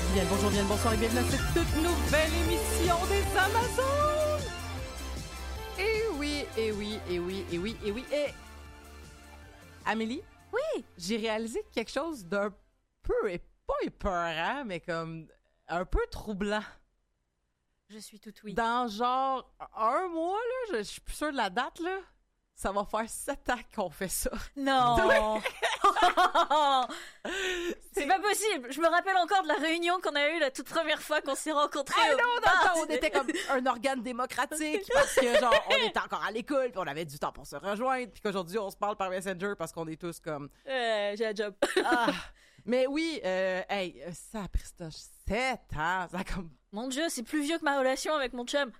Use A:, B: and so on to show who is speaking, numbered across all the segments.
A: Bien le bonjour, bien le bonsoir et bienvenue à cette toute nouvelle émission des Amazones! Et oui, et oui, et oui, et oui, et oui, et... Amélie?
B: Oui!
A: J'ai réalisé quelque chose d'un peu, et pas épeurant, mais comme un peu troublant.
B: Je suis toute oui.
A: Dans genre un mois, là, je suis plus sûre de la date, là, ça va faire 7 ans qu'on fait ça.
B: Non! C'est pas possible! Je me rappelle encore de la réunion qu'on a eue la toute première fois qu'on s'est rencontrés.
A: Ah non, dans le temps, on était comme un organe démocratique parce que, genre, on était encore à l'école puis on avait du temps pour se rejoindre puis qu'aujourd'hui, on se parle par Messenger parce qu'on est tous comme...
B: J'ai un job.
A: Ah! Mais oui, hey, ça a pris 7 ans, ça a comme...
B: Mon Dieu, c'est plus vieux que ma relation avec mon chum.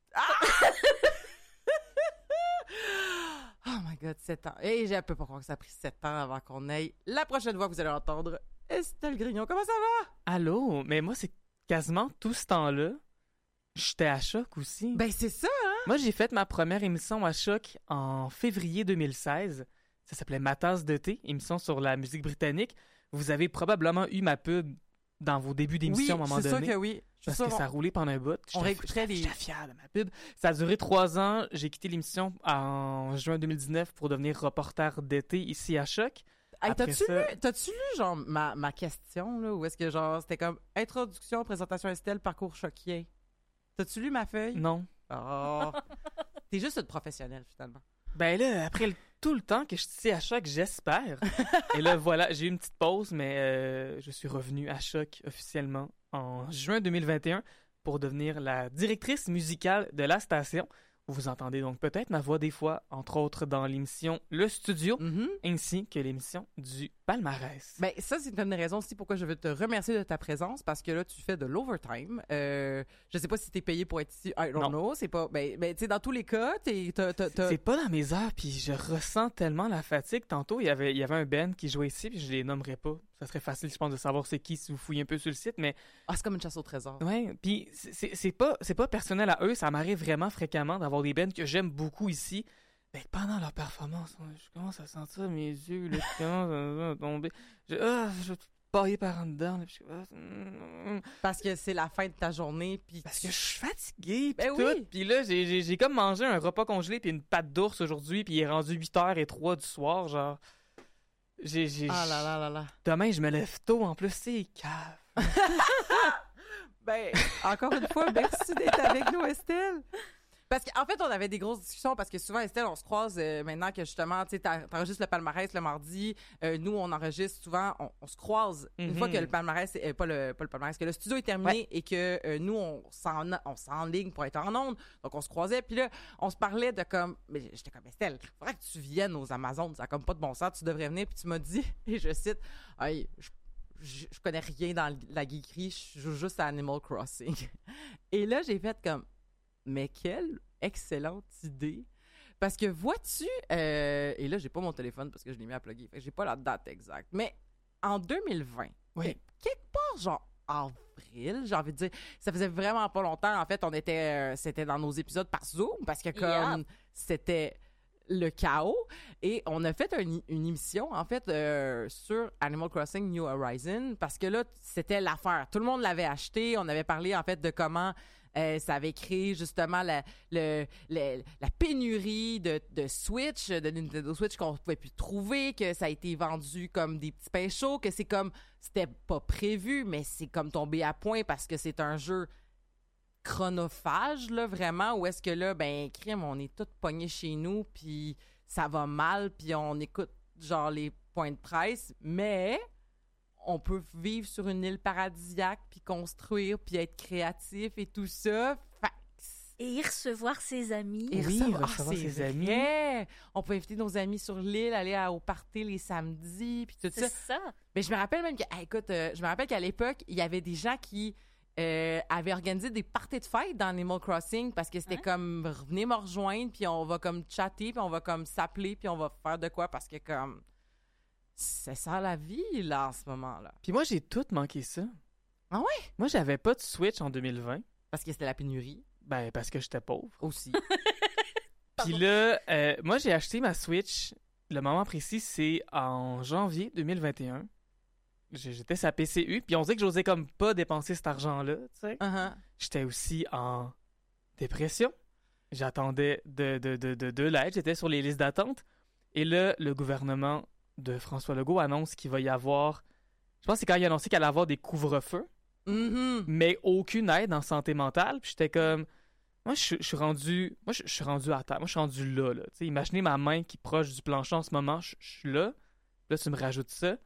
A: Oh my God, 7 ans. Et je peux pas croire que ça a pris 7 ans avant qu'on aille. La prochaine fois, vous allez entendre Estelle Grignon. Comment ça va?
C: Allô? Mais moi, c'est quasiment tout ce temps-là. J'étais à Choc aussi.
A: Ben, c'est ça, hein?
C: Moi, j'ai fait ma première émission à Choc en février 2016. Ça s'appelait Ma tasse de thé, émission sur la musique britannique. Vous avez probablement eu ma pub dans vos débuts d'émission
A: Oui,
C: à un moment
A: je suis
C: donné.
A: sûre que oui.
C: Parce que ça roulait pendant un bout.
A: On réécouterait les...
C: J'étais fier de ma pub. Ça a duré 3 ans. J'ai quitté l'émission en juin 2019 pour devenir reporter d'été ici à Choc.
A: Hey,
C: Après ça-
A: t'as-tu lu, genre, ma question, là, ou est-ce que, genre, c'était comme introduction, présentation Estelle, parcours choquien? T'as-tu lu ma feuille?
C: Non.
A: Oh! T'es juste une professionnelle, finalement.
C: Ben là, après tout le temps que je suis ici à Choc, j'espère. Et là, voilà, j'ai eu une petite pause, mais je suis revenu à Choc officiellement en juin 2021 pour devenir la directrice musicale de la station. Vous entendez donc peut-être ma voix des fois, entre autres dans l'émission Le Studio,
A: Mhm.
C: ainsi que l'émission du Palmarès.
A: Ben, ça, c'est une des raisons aussi pourquoi je veux te remercier de ta présence, parce que là, tu fais de l'overtime. Je sais pas si t'es payé pour être ici, I don't
C: Non.
A: know. C'est pas, ben, tu sais, dans tous les cas, t'as...
C: C'est pas dans mes heures, puis je ressens tellement la fatigue. Tantôt, il y avait un band qui jouait ici, puis je les nommerai pas. Ça serait facile, je pense, de savoir c'est qui si vous fouillez un peu sur le site, mais
A: Ah, c'est comme une chasse au trésor.
C: ouais, puis c'est pas personnel à eux, ça m'arrive vraiment fréquemment d'avoir des bands que j'aime beaucoup ici. Ben, pendant leur performance, je commence à sentir mes yeux là, qui commencent à tomber. Je vais pailler par en dedans. Là, puis
A: Parce que c'est la fin de ta journée, puis
C: parce que je suis fatigué, puis
A: Ben
C: tout.
A: oui.
C: Puis là, j'ai comme mangé un repas congelé puis une pâte d'ours aujourd'hui, puis il est rendu 8h03 du soir, genre.
A: Ah là là là là.
C: Demain, je me lève tôt, en plus, c'est cave.
A: Ben, encore une fois, merci d'être avec nous, Estelle. Parce qu'en fait, on avait des grosses discussions parce que souvent, Estelle, on se croise maintenant que justement, tu sais, t'enregistres le palmarès le mardi. Nous, on enregistre souvent, on se croise une fois que le palmarès, pas le palmarès, que le studio est terminé et que nous, on s'enligne pour être en ondes. Donc, on se croisait. Puis là, on se parlait de comme, mais j'étais comme, Estelle, il faudrait que tu viennes aux Amazones. Ça a comme pas de bon sens. Tu devrais venir. Puis tu m'as dit, et je cite, hey, je connais rien dans la geekerie. Je joue juste à Animal Crossing. Et là, j'ai fait comme, mais quelle excellente idée! Parce que vois-tu, et là, j'ai pas mon téléphone parce que je l'ai mis à plugger, fait que j'ai pas la date exacte, mais en 2020,
C: Oui.
A: quelque part, genre avril, j'ai envie de dire, ça faisait vraiment pas longtemps, en fait, on était, c'était dans nos épisodes par Zoom, parce que comme
B: Yep.
A: c'était le chaos, et on a fait une émission, en fait, sur Animal Crossing New Horizon, parce que là, c'était l'affaire. Tout le monde l'avait acheté, on avait parlé, en fait, de comment ça avait créé justement la pénurie de Switch, de Nintendo Switch qu'on pouvait plus trouver, que ça a été vendu comme des petits pains chauds, que c'est comme, c'était pas prévu, mais c'est comme tombé à point parce que c'est un jeu chronophage, là, vraiment, où est-ce que là, ben, crime, on est tous pognés chez nous, puis ça va mal, puis on écoute, genre, les points de presse, mais on peut vivre sur une île paradisiaque, puis construire, puis être créatif et tout ça.
B: Et y recevoir ses amis.
A: Et
C: Oui,
A: recevoir,
C: recevoir
A: c'est
C: ses amis.
A: vrai. On peut inviter nos amis sur l'île, aller au party les samedis, puis tout
B: C'est
A: ça.
B: ça.
A: Mais je me rappelle même que, écoute, je me rappelle qu'à l'époque, il y avait des gens qui avaient organisé des parties de fête dans Animal Crossing parce que c'était
B: Ouais.
A: comme, venez me rejoindre, puis on va comme chatter, puis on va comme s'appeler, puis on va faire de quoi parce que comme, c'est ça la vie, là, en ce moment-là.
C: Puis moi, j'ai tout manqué ça.
A: Ah ouais?
C: Moi, j'avais pas de Switch en 2020.
A: Parce que c'était la pénurie
C: Ben, parce que j'étais pauvre.
A: aussi.
C: Puis là, moi, j'ai acheté ma Switch. Le moment précis, c'est en janvier 2021. j'étais sa PCU, puis on dirait que j'osais comme pas dépenser cet argent-là, tu sais.
A: Uh-huh.
C: J'étais aussi en dépression. J'attendais de l'aide, j'étais sur les listes d'attente. Et là, le gouvernement de François Legault annonce qu'il va y avoir... Je pense que c'est quand il a annoncé qu'il allait avoir des couvre-feux,
A: Mhm.
C: mais aucune aide en santé mentale. Puis j'étais comme... Moi, je suis rendu... Moi, je suis rendu à terre. Moi, je suis rendu là. Tu sais, imaginez ma main qui est proche du plancher en ce moment. Je suis là. Là, tu me rajoutes ça.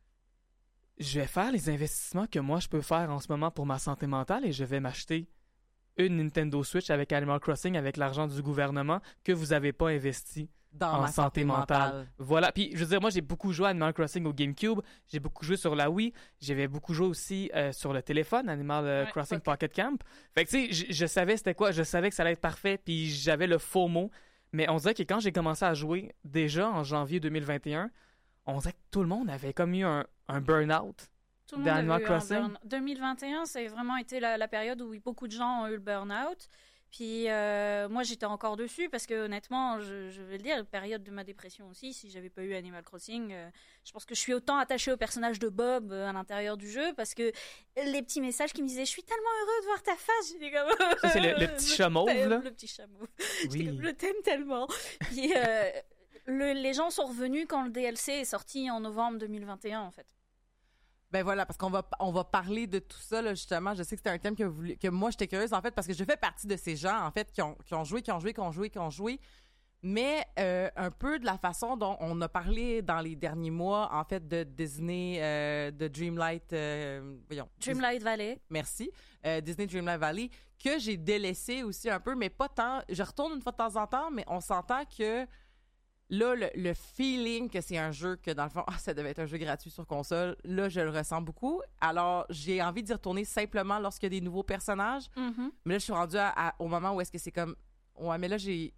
C: Je vais faire les investissements que moi, je peux faire en ce moment pour ma santé mentale et je vais m'acheter une Nintendo Switch avec Animal Crossing avec l'argent du gouvernement que vous n'avez pas investi
A: Dans
C: en
A: ma
C: santé mentale. Voilà. Puis, je veux dire, moi, j'ai beaucoup joué à Animal Crossing au GameCube. J'ai beaucoup joué sur la Wii. J'avais beaucoup joué aussi sur le téléphone, Animal Crossing Pocket Camp. Fait que, tu sais, je savais c'était quoi. Je savais que ça allait être parfait. Puis, j'avais le faux mot. Mais on dirait que quand j'ai commencé à jouer, déjà en janvier 2021, on dirait que tout le monde avait comme eu un burn-out.
B: Tout le monde
C: d'Animal
B: a eu
C: Crossing.
B: un 2021, ça a vraiment été la période où beaucoup de gens ont eu le burn-out. Puis moi, j'étais encore dessus parce que honnêtement, je vais le dire, période de ma dépression aussi, si j'avais pas eu Animal Crossing, je pense que je suis autant attachée au personnage de Bob à l'intérieur du jeu parce que les petits messages qui me disaient « Je suis tellement heureux de voir ta face », j'étais comme...
C: Ça, c'est le petit chat mauve, là?
B: Le petit chat mauve.
C: Oui.
B: J'étais comme, je t'aime tellement. Puis les gens sont revenus quand le DLC est sorti en novembre 2021, en fait.
A: Ben voilà, parce qu'on va parler de tout ça, là, justement. Je sais que c'était un thème que moi, j'étais curieuse, en fait, parce que je fais partie de ces gens, en fait, qui ont joué, mais un peu de la façon dont on a parlé dans les derniers mois, en fait, de Disney, de Dreamlight,
B: Dreamlight Valley.
A: Merci, Disney Dreamlight Valley, que j'ai délaissé aussi un peu, mais pas tant. Je retourne une fois de temps en temps, mais on s'entend que là, le feeling que c'est un jeu que, dans le fond, ça devait être un jeu gratuit sur console, là, je le ressens beaucoup. Alors, j'ai envie d'y retourner simplement lorsqu'il y a des nouveaux personnages.
B: Mm-hmm.
A: Mais là, je suis rendue au moment où est-ce que c'est comme... Ouais, mais là, j'ai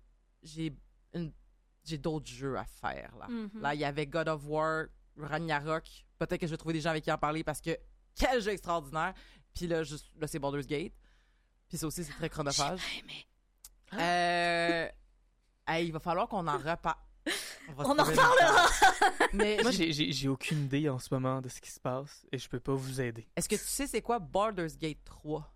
A: d'autres jeux à faire, là.
B: Mm-hmm.
A: Là, il y avait God of War, Ragnarok. Peut-être que je vais trouver des gens avec qui en parler parce que quel jeu extraordinaire. Puis là, là c'est Baldur's Gate. Puis ça aussi, c'est très chronophage.
B: J'ai pas aimé.
A: Hey, il va falloir qu'on en reparle.
B: On en reparlera.
A: Mais
C: Moi, j'ai aucune idée en ce moment de ce qui se passe et je peux pas vous aider.
A: est-ce que tu sais c'est quoi Baldur's Gate 3?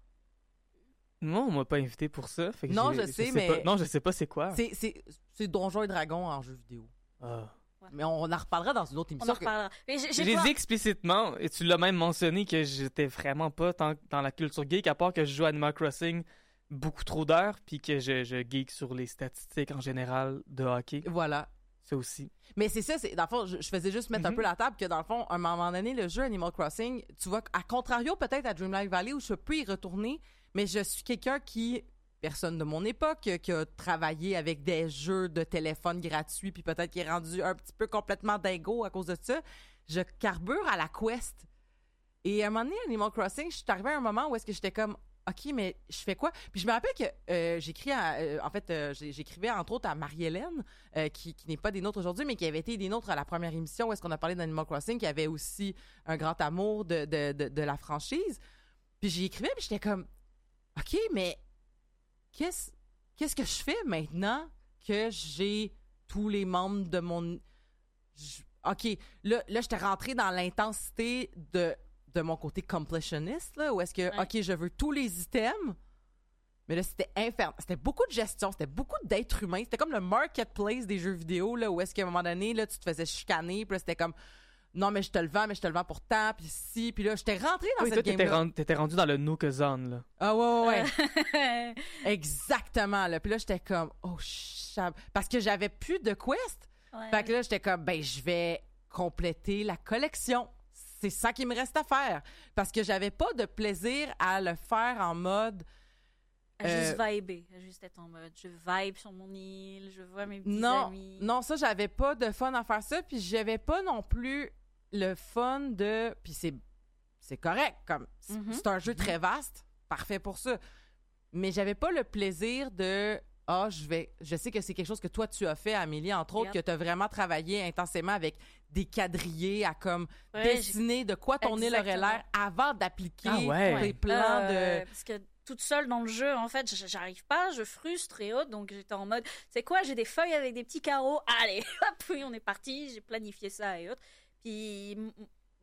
C: Non, on m'a pas invité pour ça. Fait que
A: Non, je sais, mais...
C: pas. Non, je sais pas c'est quoi.
A: C'est Donjons et Dragons en jeu vidéo.
C: Ah.
A: Mais on en reparlera dans une autre
B: On
A: émission.
B: en reparlera. Mais
C: J'ai dit explicitement, et tu l'as même mentionné, que j'étais vraiment pas dans la culture geek, à part que je joue à Animal Crossing beaucoup trop d'heures, puis que je geek sur les statistiques en général de hockey.
A: Voilà.
C: Ça aussi.
A: Mais c'est ça, dans le fond, je faisais juste mettre un peu la table que dans le fond, à un moment donné, le jeu Animal Crossing, tu vois, à contrario peut-être à Dreamlight Valley où je peux y retourner, mais je suis quelqu'un personne de mon époque, qui a travaillé avec des jeux de téléphone gratuits, puis peut-être qui est rendu un petit peu complètement dingo à cause de ça. Je carbure à la quest. Et à un moment donné, Animal Crossing, je suis arrivée à un moment où est-ce que j'étais comme, OK, mais je fais quoi? Puis je me rappelle que j'écrivais entre autres à Marie-Hélène, qui n'est pas des nôtres aujourd'hui, mais qui avait été des nôtres à la première émission où est-ce qu'on a parlé d'Animal Crossing, qui avait aussi un grand amour de la franchise. Puis j'y écrivais, puis j'étais comme, OK, mais qu'est-ce que je fais maintenant que j'ai tous les membres de mon... OK, là j'étais rentrée dans l'intensité de mon côté completioniste, là, où est-ce que,
B: ouais.
A: OK, je veux tous les items, mais là, c'était infernal. C'était beaucoup de gestion, c'était beaucoup d'êtres humains. C'était comme le marketplace des jeux vidéo, là, où est-ce qu'à un moment donné, là, tu te faisais chicaner, puis là, c'était comme, non, mais je te le vends pour tant, puis si, puis là, j'étais rentrée dans cette game-là.
C: T'étais rendu dans le Nook Zone, là.
A: Ah ouais. Exactement, là. Puis là, j'étais comme, oh, parce que j'avais plus de quest.
B: Ouais.
A: Fait que là, j'étais comme, ben, je vais compléter la collection. C'est ça qui me reste à faire. Parce que j'avais pas de plaisir à le faire en mode...
B: À juste vibrer, à juste être en mode, je vibe sur mon île, je vois mes petits amis.
A: Non, ça, j'avais pas de fun à faire ça. Puis j'avais pas non plus le fun de... Puis c'est correct, comme c'est un jeu très vaste, parfait pour ça. Mais j'avais pas le plaisir de... je sais que c'est quelque chose que toi, tu as fait, Amélie, entre autres, que tu as vraiment travaillé intensément avec des quadrillés à comme dessiner de quoi ton île aurait l'air avant d'appliquer tes plans de...
B: Parce que toute seule dans le jeu, en fait, j'arrive pas, je frustre et autres, donc j'étais en mode, c'est quoi, j'ai des feuilles avec des petits carreaux, allez, hop, oui, on est parti, j'ai planifié ça et autres. Puis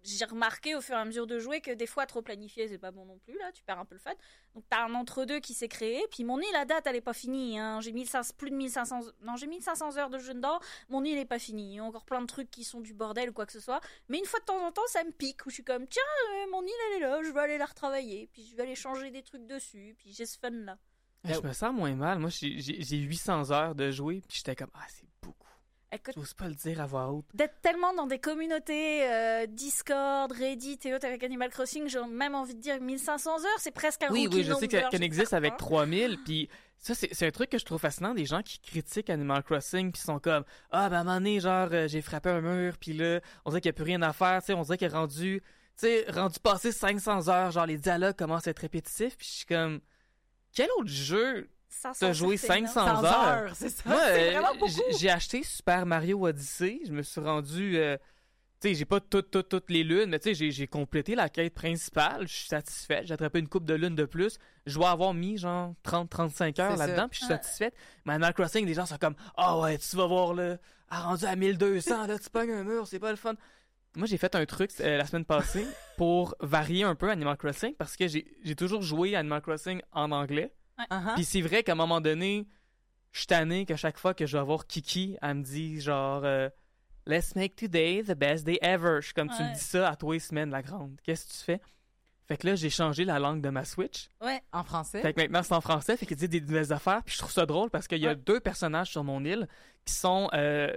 B: j'ai remarqué au fur et à mesure de jouer que des fois, trop planifié, c'est pas bon non plus, là, tu perds un peu le fun. Donc, t'as un entre-deux qui s'est créé. Puis mon île, à date, elle est pas finie. Hein. J'ai plus de 1500... Non, j'ai 1500 heures de jeu dedans. Mon île est pas finie. Il y a encore plein de trucs qui sont du bordel ou quoi que ce soit. Mais une fois de temps en temps, ça me pique. Où je suis comme, tiens, mon île, elle est là, je vais aller la retravailler. Puis je vais aller changer des trucs dessus. Puis j'ai ce fun-là.
C: Je me sens moins mal. Moi, j'ai 800 heures de jouer, puis j'étais comme, c'est beaucoup.
B: Écoute,
C: J'ose pas le dire à voix haute.
B: d'être tellement dans des communautés Discord, Reddit et autres avec Animal Crossing, j'ai même envie de dire 1500 heures, c'est presque un
C: Oui,
B: rookie
C: je sais
B: number,
C: qu'elle existe
B: j'espère
C: avec
B: pas.
C: 3000, puis ça, c'est un truc que je trouve fascinant, des gens qui critiquent Animal Crossing, puis sont comme, ben à un moment donné, genre, j'ai frappé un mur, puis là, on dirait qu'il n'y a plus rien à faire, tu sais, on dirait qu'il est rendu passé 500 heures, genre, les dialogues commencent à être répétitifs, puis je suis comme, quel autre jeu t'as joué 500 heures?
A: C'est ça.
C: Moi,
A: c'est vraiment beaucoup.
C: j'ai acheté Super Mario Odyssey. Je me suis rendu... tu sais, j'ai pas toutes les lunes, mais tu sais, j'ai complété la quête principale. Je suis satisfaite. J'ai attrapé une coupe de lunes de plus. Je dois avoir mis genre 30-35 heures
A: C'est ça.
C: là-dedans, puis je suis satisfaite. Mais Animal Crossing, les gens sont comme « ouais, tu vas voir, là, rendu à 1200, là, tu pognes un mur, c'est pas le fun. » Moi, j'ai fait un truc la semaine passée pour varier un peu Animal Crossing, parce que j'ai toujours joué à Animal Crossing en anglais.
A: Uh-huh.
C: Puis c'est vrai qu'à un moment donné, je suis tanné qu'à chaque fois que je vais voir Kiki, elle me dit genre Let's make today the best day ever. Je suis comme tu me dis ça à toi les semaines, la grande. Qu'est-ce que tu fais? Fait que là, j'ai changé la langue de ma Switch.
B: Ouais.
A: En français.
C: Fait que maintenant, c'est en français. Fait qu'il dit des nouvelles affaires. Puis je trouve ça drôle parce qu'il y a 2 personnages sur mon île qui sont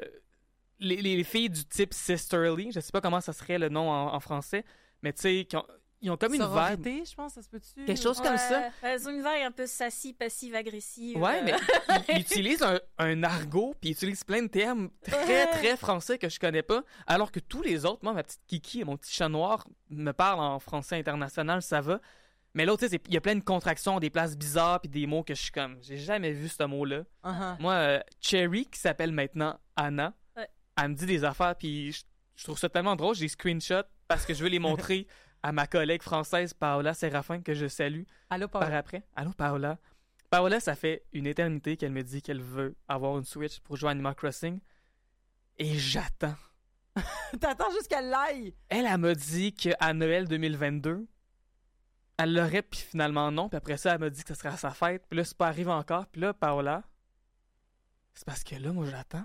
C: les filles du type Sisterly. Je sais pas comment ça serait le nom en français. Mais tu sais, ils ont comme une vibe.
A: Sororité, je pense, ça se peut-tu?
C: Quelque chose comme ça.
B: Elles ont une vibe un peu sassy, passive-agressive.
C: Ouais, mais ils utilisent un argot, puis ils utilisent plein de termes très français que je connais pas, alors que tous les autres, moi, ma petite Kiki et mon petit chat noir me parlent en français international, ça va. Mais l'autre, tu sais, il y a plein de contractions, des places bizarres, puis des mots que je suis comme, j'ai jamais vu ce mot-là.
A: Uh-huh.
C: Moi, Cherry, qui s'appelle maintenant Anna, elle me dit des affaires, puis je trouve ça tellement drôle, j'ai des screenshots parce que je veux les montrer à ma collègue française Paola Séraphin, que je salue.
A: Allô, Paola.
C: Par après. Allô, Paola. Paola, ça fait une éternité qu'elle me dit qu'elle veut avoir une Switch pour jouer à Animal Crossing. Et j'attends.
A: T'attends jusqu'à l'aille.
C: Elle m'a dit qu'à Noël 2022, elle l'aurait, puis finalement non. Puis après ça, elle m'a dit que ce serait à sa fête. Puis là, c'est pas arrivé encore. Puis là, Paola, c'est parce que là, moi, j'attends.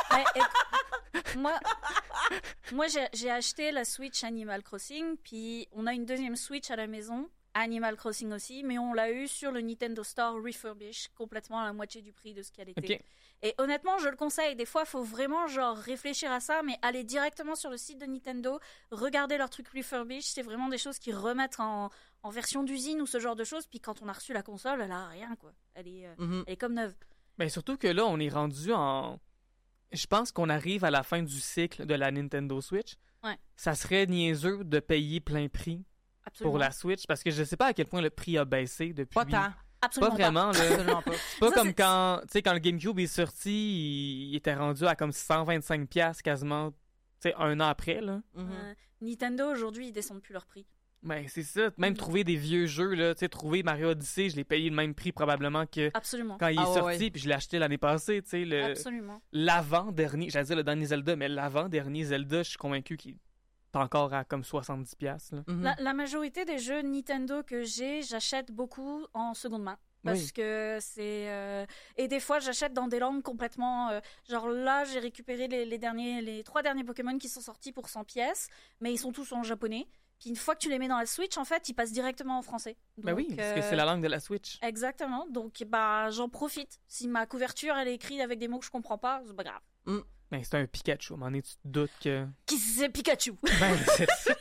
B: Moi, j'ai acheté la Switch Animal Crossing, puis on a une deuxième Switch à la maison, Animal Crossing aussi, mais on l'a eu sur le Nintendo Store refurbished, complètement à la moitié du prix de ce qu'elle était.
C: Okay.
B: Et honnêtement, je le conseille. Des fois, il faut vraiment genre réfléchir à ça, mais aller directement sur le site de Nintendo, regarder leurs trucs refurbished, c'est vraiment des choses qui remettent en version d'usine ou ce genre de choses. Puis quand on a reçu la console, elle a rien, quoi. Elle est comme neuve.
C: Ben surtout que là, on est rendu en... Je pense qu'on arrive à la fin du cycle de la Nintendo Switch.
B: Ouais.
C: Ça serait niaiseux de payer plein prix pour la Switch, parce que je sais pas à quel point le prix a baissé depuis...
A: Pas tant.
B: Absolument
C: pas vraiment, là.
A: Absolument pas.
C: C'est pas
B: Ça,
C: comme
B: c'est-
C: quand, tu sais, quand le GameCube est sorti, il était rendu à comme 125$ quasiment, tu sais, un an après, là.
A: Mhm.
B: Nintendo, aujourd'hui, ils descendent plus leur prix.
C: Ben, c'est ça. Même trouver des vieux jeux, là, tu sais, trouver Mario Odyssey, je l'ai payé le même prix probablement que
B: Absolument.
C: quand il est
A: Ah ouais,
C: sorti,
A: ouais.
C: puis je l'ai acheté l'année passée, tu sais,
B: Absolument.
C: l'avant-dernier, j'allais dire le dernier Zelda, mais l'avant-dernier Zelda, je suis convaincu qu'il est encore à comme 70$, là.
A: Mhm.
B: La majorité des jeux Nintendo que j'achète beaucoup en seconde main. Parce
C: Oui.
B: que c'est... Et des fois, j'achète dans des langues complètement... genre là, j'ai récupéré les 3 derniers Pokémon qui sont sortis pour 100 pièces, mais ils sont tous en japonais. Puis une fois que tu les mets dans la Switch, en fait, ils passent directement en français.
C: Ben oui,
B: Donc,
C: parce que c'est la langue de la Switch.
B: Exactement. Donc, bah, j'en profite. Si ma couverture, elle est écrite avec des mots que je comprends pas, c'est pas grave.
C: Ben, c'est un Pikachu, à un moment donné, tu te doutes que...
B: Qui c'est Pikachu?
C: Ben, c'est ça.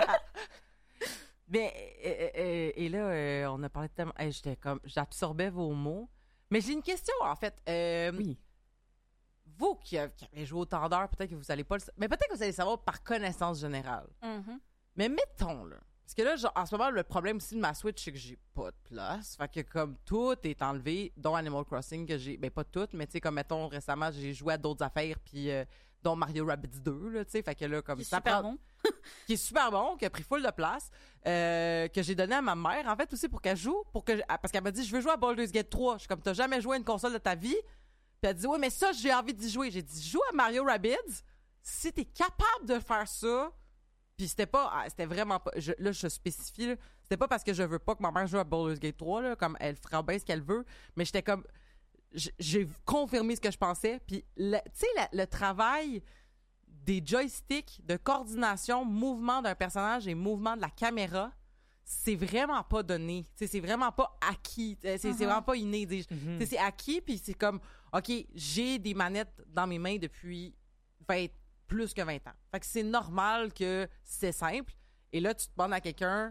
A: Ben, et là, on a parlé de tellement... j'étais comme... J'absorbais vos mots. Mais j'ai une question, en fait.
C: Oui.
A: Vous qui avez joué autant d'heures, peut-être que vous allez pas le... Mais peut-être que vous allez savoir par connaissance générale.
B: Mhm.
A: Mais mettons, là... Parce que là, genre, en ce moment, le problème aussi de ma Switch, c'est que j'ai pas de place. Fait que comme tout est enlevé, dont Animal Crossing, que j'ai... Ben, pas tout, mais tu sais, comme mettons, récemment, j'ai joué à d'autres affaires, puis dont Mario Rabbids 2, là, tu sais. Fait que là, comme
B: Qui est
A: ça
B: super
A: prend-
B: bon.
A: qui est super bon, qui a pris full de place, que j'ai donné à ma mère, en fait, aussi pour qu'elle joue, parce qu'elle m'a dit, je veux jouer à Baldur's Gate 3. Je suis comme, t'as jamais joué à une console de ta vie? Puis elle dit, ouais, mais ça, j'ai envie d'y jouer. J'ai dit, joue à Mario Rabbids. Si t'es capable de faire ça, Puis c'était vraiment pas... je spécifie, là, c'était pas parce que je veux pas que ma mère joue à Baldur's Gate 3, là, comme elle fera bien ce qu'elle veut, mais j'étais comme... J'ai confirmé ce que je pensais, puis tu sais, le travail des joysticks, de coordination, mouvement d'un personnage et mouvement de la caméra, c'est vraiment pas donné. T'sais, c'est vraiment pas acquis. C'est vraiment pas inné. T'sais, c'est acquis, puis c'est comme, OK, j'ai des manettes dans mes mains depuis plus que 20 ans. Fait que c'est normal que c'est simple. Et là, tu te demandes à quelqu'un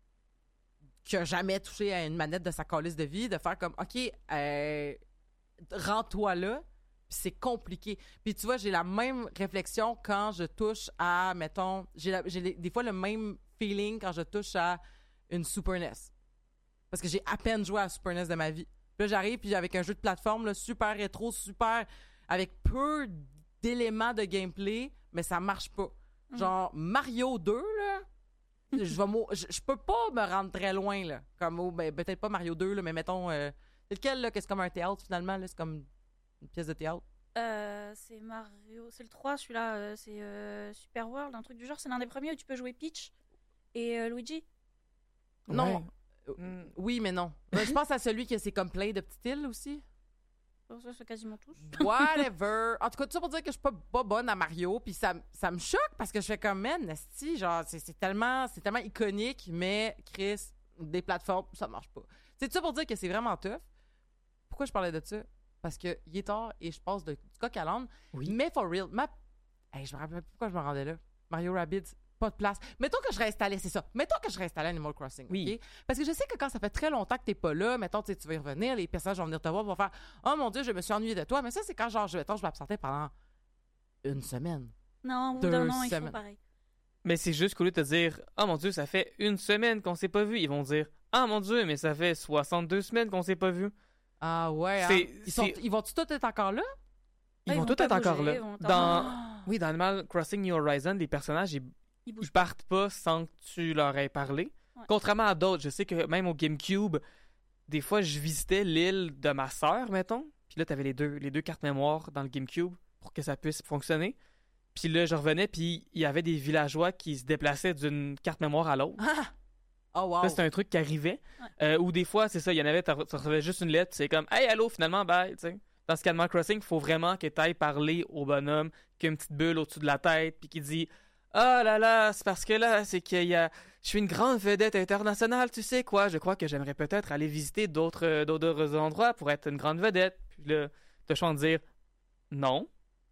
A: qui a jamais touché à une manette de sa calice de vie de faire comme, OK, rends-toi là. Puis c'est compliqué. Puis tu vois, j'ai la même réflexion quand je touche à, mettons, j'ai des fois le même feeling quand je touche à une Super NES. Parce que j'ai à peine joué à la Super NES de ma vie. Puis là, j'arrive, puis avec un jeu de plateforme là, super rétro, super... avec peu d'éléments de gameplay, mais ça marche pas. Genre, Mario 2, là, je peux pas me rendre très loin, là. Comme, peut-être pas Mario 2, là, mais mettons... c'est lequel, là, que c'est comme un théâtre, finalement, là? C'est comme une pièce de théâtre?
B: C'est Mario... C'est le 3, celui-là. C'est Super World, un truc du genre. C'est l'un des premiers où tu peux jouer Peach et Luigi.
A: Non. Oui, mais non. Je pense à celui qui a c'est comme plein de petites îles aussi.
B: Ça, c'est quasiment tous.
A: Whatever. En tout cas, tout ça pour dire que je suis pas bonne à Mario, puis ça me choque parce que je fais comme, man, Nasty, genre, c'est tellement iconique, mais Chris, des plateformes, ça marche pas. C'est tout ça pour dire que c'est vraiment tough. Pourquoi je parlais de ça? Parce que il est tard et je passe du coq à l'âne.
C: Oui.
A: Mais for real, je me rappelle pas pourquoi je me rendais là. Mario Rabbids, pas de place. Mettons que je réinstallais, c'est ça. Mettons que je réinstallais Animal Crossing.
C: Oui.
A: Okay? Parce que je sais que quand ça fait très longtemps que t'es pas là, mettons, tu vas y revenir, les personnages vont venir te voir, vont faire « Oh mon Dieu, je me suis ennuyée de toi. » Mais ça, c'est quand genre, je m'absentais pendant une semaine.
B: Non, au bout d'un an, ils font pareil.
C: Mais c'est juste qu'au lieu de te dire « Oh mon Dieu, ça fait une semaine qu'on s'est pas vu », ils vont dire « Ah mon Dieu, mais ça fait 62 semaines qu'on s'est pas vu. »
A: Ah ouais, ils vont-tu tous être encore là?
C: Ils vont tous être encore là. Oui, dans Animal Crossing New Horizons, les personnages, ils partent pas sans que tu leur aies parlé. Ouais. Contrairement à d'autres, je sais que même au GameCube, des fois, je visitais l'île de ma sœur, mettons. Puis là, t'avais les deux cartes mémoire dans le GameCube pour que ça puisse fonctionner. Puis là, je revenais, puis il y avait des villageois qui se déplaçaient d'une carte mémoire à l'autre.
A: Ah! Oh wow!
C: Ça, c'était un truc qui arrivait. Ouais. Ou des fois, c'est ça, il y en avait, tu recevais juste une lettre, c'est comme « Hey, allô, finalement, bye! » T'sais. Dans ce Animal Crossing, il faut vraiment que tu ailles parler au bonhomme qui a une petite bulle au-dessus de la tête, puis qui dit « Ah là là, c'est parce que là, c'est qu'il y a... Je suis une grande vedette internationale, tu sais quoi, je crois que j'aimerais peut-être aller visiter d'autres endroits pour être une grande vedette. » Puis là, t'as le choix de dire « Non. »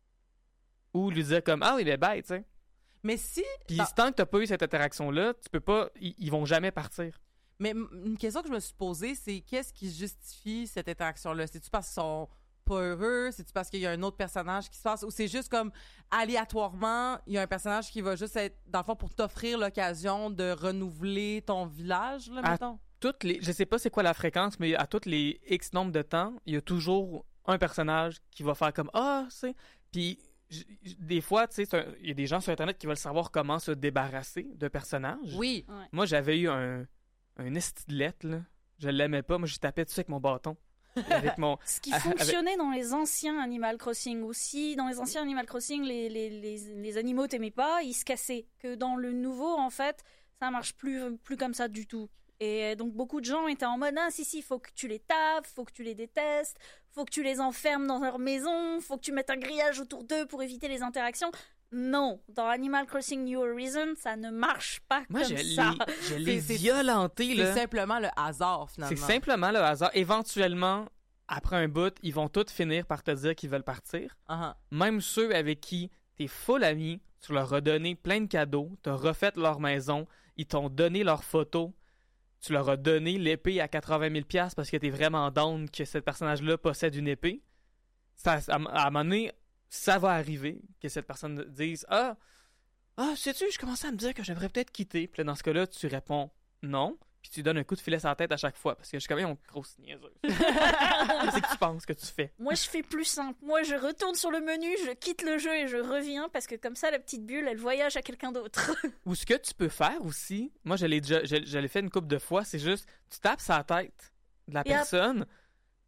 C: Ou lui dire comme « Ah oui, mais bye, tu sais. »
A: Mais si...
C: Puis tant que t'as pas eu cette interaction-là, tu peux pas... Ils vont jamais partir.
A: Mais une question que je me suis posée, c'est qu'est-ce qui justifie cette interaction-là? C'est-tu parce qu'ils sont pas heureux? C'est-tu parce qu'il y a un autre personnage qui se passe? Ou c'est juste comme aléatoirement, il y a un personnage qui va juste être, dans le fond, pour t'offrir l'occasion de renouveler ton village, là, mettons?
C: Je sais pas c'est quoi la fréquence, mais à toutes les X nombre de temps, il y a toujours un personnage qui va faire comme « Ah, c'est... » Puis... Des fois, tu sais, il y a des gens sur Internet qui veulent savoir comment se débarrasser de personnages.
A: Oui.
B: Ouais.
C: Moi, j'avais eu un esti-de-lettre, là. Je l'aimais pas. Moi, je tapais dessus avec mon bâton. Avec mon...
B: Ce qui fonctionnait dans les anciens Animal Crossing aussi. Dans les anciens Animal Crossing, les animaux t'aimaient pas, ils se cassaient. Que dans le nouveau, en fait, ça marche plus comme ça du tout. Et donc, beaucoup de gens étaient en mode « Ah, si, faut que tu les tapes, faut que tu les détestes, faut que tu les enfermes dans leur maison, faut que tu mettes un grillage autour d'eux pour éviter les interactions. » Non, dans Animal Crossing New Horizons, ça ne marche pas comme ça.
C: Je l'ai violenté, là.
A: C'est simplement le hasard, finalement.
C: C'est simplement le hasard. Éventuellement, après un bout, ils vont tous finir par te dire qu'ils veulent partir.
A: Uh-huh.
C: Même ceux avec qui t'es full ami, tu leur as donné plein de cadeaux, t'as refait leur maison, ils t'ont donné leurs photos. Tu leur as donné l'épée à 80 000 $ parce que t'es vraiment down que ce personnage-là possède une épée. À un moment donné, ça va arriver que cette personne dise « Ah, sais-tu, je commençais à me dire que j'aimerais peut-être quitter. » Puis là, dans ce cas-là, tu réponds « Non. » Puis tu donnes un coup de filet sur la tête à chaque fois parce que je suis quand même une grosse niaiseuse. Qu'est-ce que tu penses que tu fais?
B: Moi, je fais plus simple. Moi, je retourne sur le menu, je quitte le jeu et je reviens parce que comme ça, la petite bulle, elle voyage à quelqu'un d'autre.
C: Ou ce que tu peux faire aussi, moi, je l'ai fait une couple de fois, c'est juste, tu tapes sa tête de la personne,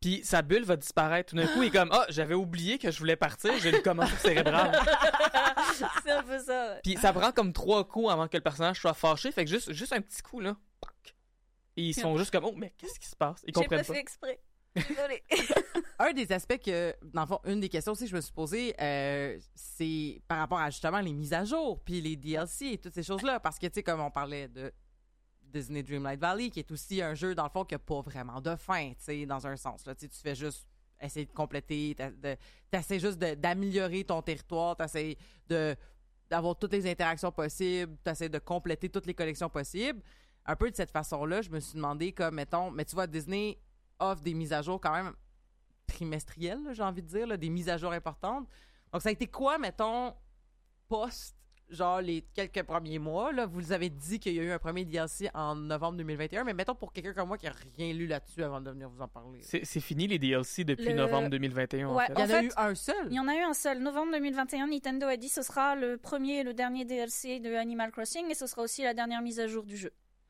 C: Puis sa bulle va disparaître. Tout d'un coup, il est comme, ah, j'avais oublié que je voulais partir, j'ai une commotion cérébrale.
B: C'est un peu ça. Ouais.
C: Puis ça prend comme 3 coups avant que le personnage soit fâché. Fait que juste un petit coup, là. Pac. Et ils sont juste comme, oh, mais qu'est-ce qui se passe? Ils
B: J'ai
C: comprennent
B: pas
C: pas.
B: fait exprès. Désolée.
A: Un des aspects que, dans le fond, une des questions aussi que je me suis posée, c'est par rapport à justement les mises à jour, puis les DLC et toutes ces choses-là. Parce que, tu sais, comme on parlait de Disney Dreamlight Valley, qui est aussi un jeu, dans le fond, qui n'a pas vraiment de fin, tu sais, dans un sens. Là, tu fais juste essayer de compléter, t'essaies juste d'améliorer ton territoire, t'essaies d'avoir toutes les interactions possibles, t'essaies de compléter toutes les collections possibles. Un peu de cette façon-là, je me suis demandé, comme, mettons, mais tu vois, Disney offre des mises à jour quand même trimestrielles, là, j'ai envie de dire, là, des mises à jour importantes. Donc, ça a été quoi, mettons, post, genre, les quelques premiers mois, là? Vous avez dit qu'il y a eu un premier DLC en novembre 2021, mais mettons pour quelqu'un comme moi qui n'a rien lu là-dessus avant de venir vous en parler.
C: C'est fini les DLC depuis novembre 2021,
B: Ouais,
C: en fait.
A: Il y en a
B: fait,
A: eu un seul?
B: Il y en a eu un seul. Novembre 2021, Nintendo a dit que ce sera le premier et le dernier DLC de Animal Crossing et ce sera aussi la dernière mise à jour du jeu.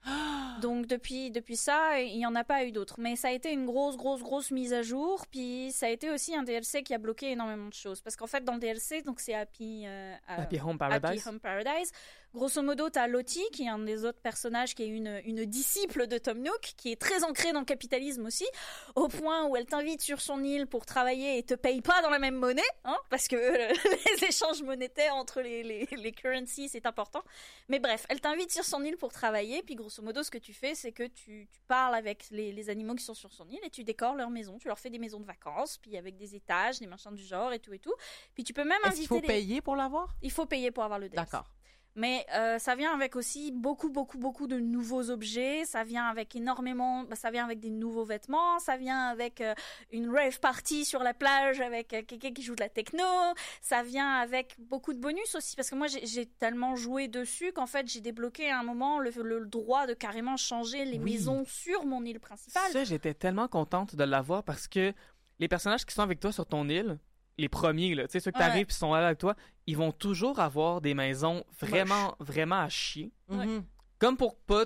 B: Donc depuis ça, il n'y en a pas eu d'autres. Mais ça a été une grosse mise à jour. Puis ça a été aussi un DLC qui a bloqué énormément de choses. Parce qu'en fait, dans le DLC, donc c'est Happy
C: Home Paradise.
B: Happy Home Paradise. Grosso modo, t'as Lottie, qui est un des autres personnages, qui est une disciple de Tom Nook, qui est très ancrée dans le capitalisme aussi, au point où elle t'invite sur son île pour travailler et te paye pas dans la même monnaie, hein, parce que les échanges monétaires entre les currencies, c'est important. Mais bref, elle t'invite sur son île pour travailler, puis grosso modo, ce que tu fais, c'est que tu parles avec les animaux qui sont sur son île et tu décores leur maison. Tu leur fais des maisons de vacances, puis avec des étages, des machins du genre et tout. Puis tu peux même
A: Est-ce qu'il faut payer pour l'avoir?
B: Il faut payer pour avoir le DLC.
A: D'accord.
B: Mais ça vient avec aussi beaucoup de nouveaux objets. Ça vient avec ça vient avec des nouveaux vêtements. Ça vient avec une rave party sur la plage avec quelqu'un qui joue de la techno. Ça vient avec beaucoup de bonus aussi. Parce que moi, j'ai tellement joué dessus qu'en fait, j'ai débloqué à un moment le droit de carrément changer les maisons sur mon île principale.
C: Ça, j'étais tellement contente de l'avoir parce que les personnages qui sont avec toi sur ton île, les premiers, là, tu sais, ceux que t'arrives et sont là avec toi, ils vont toujours avoir des maisons vraiment à chier.
A: Mm-hmm.
C: Comme pour pas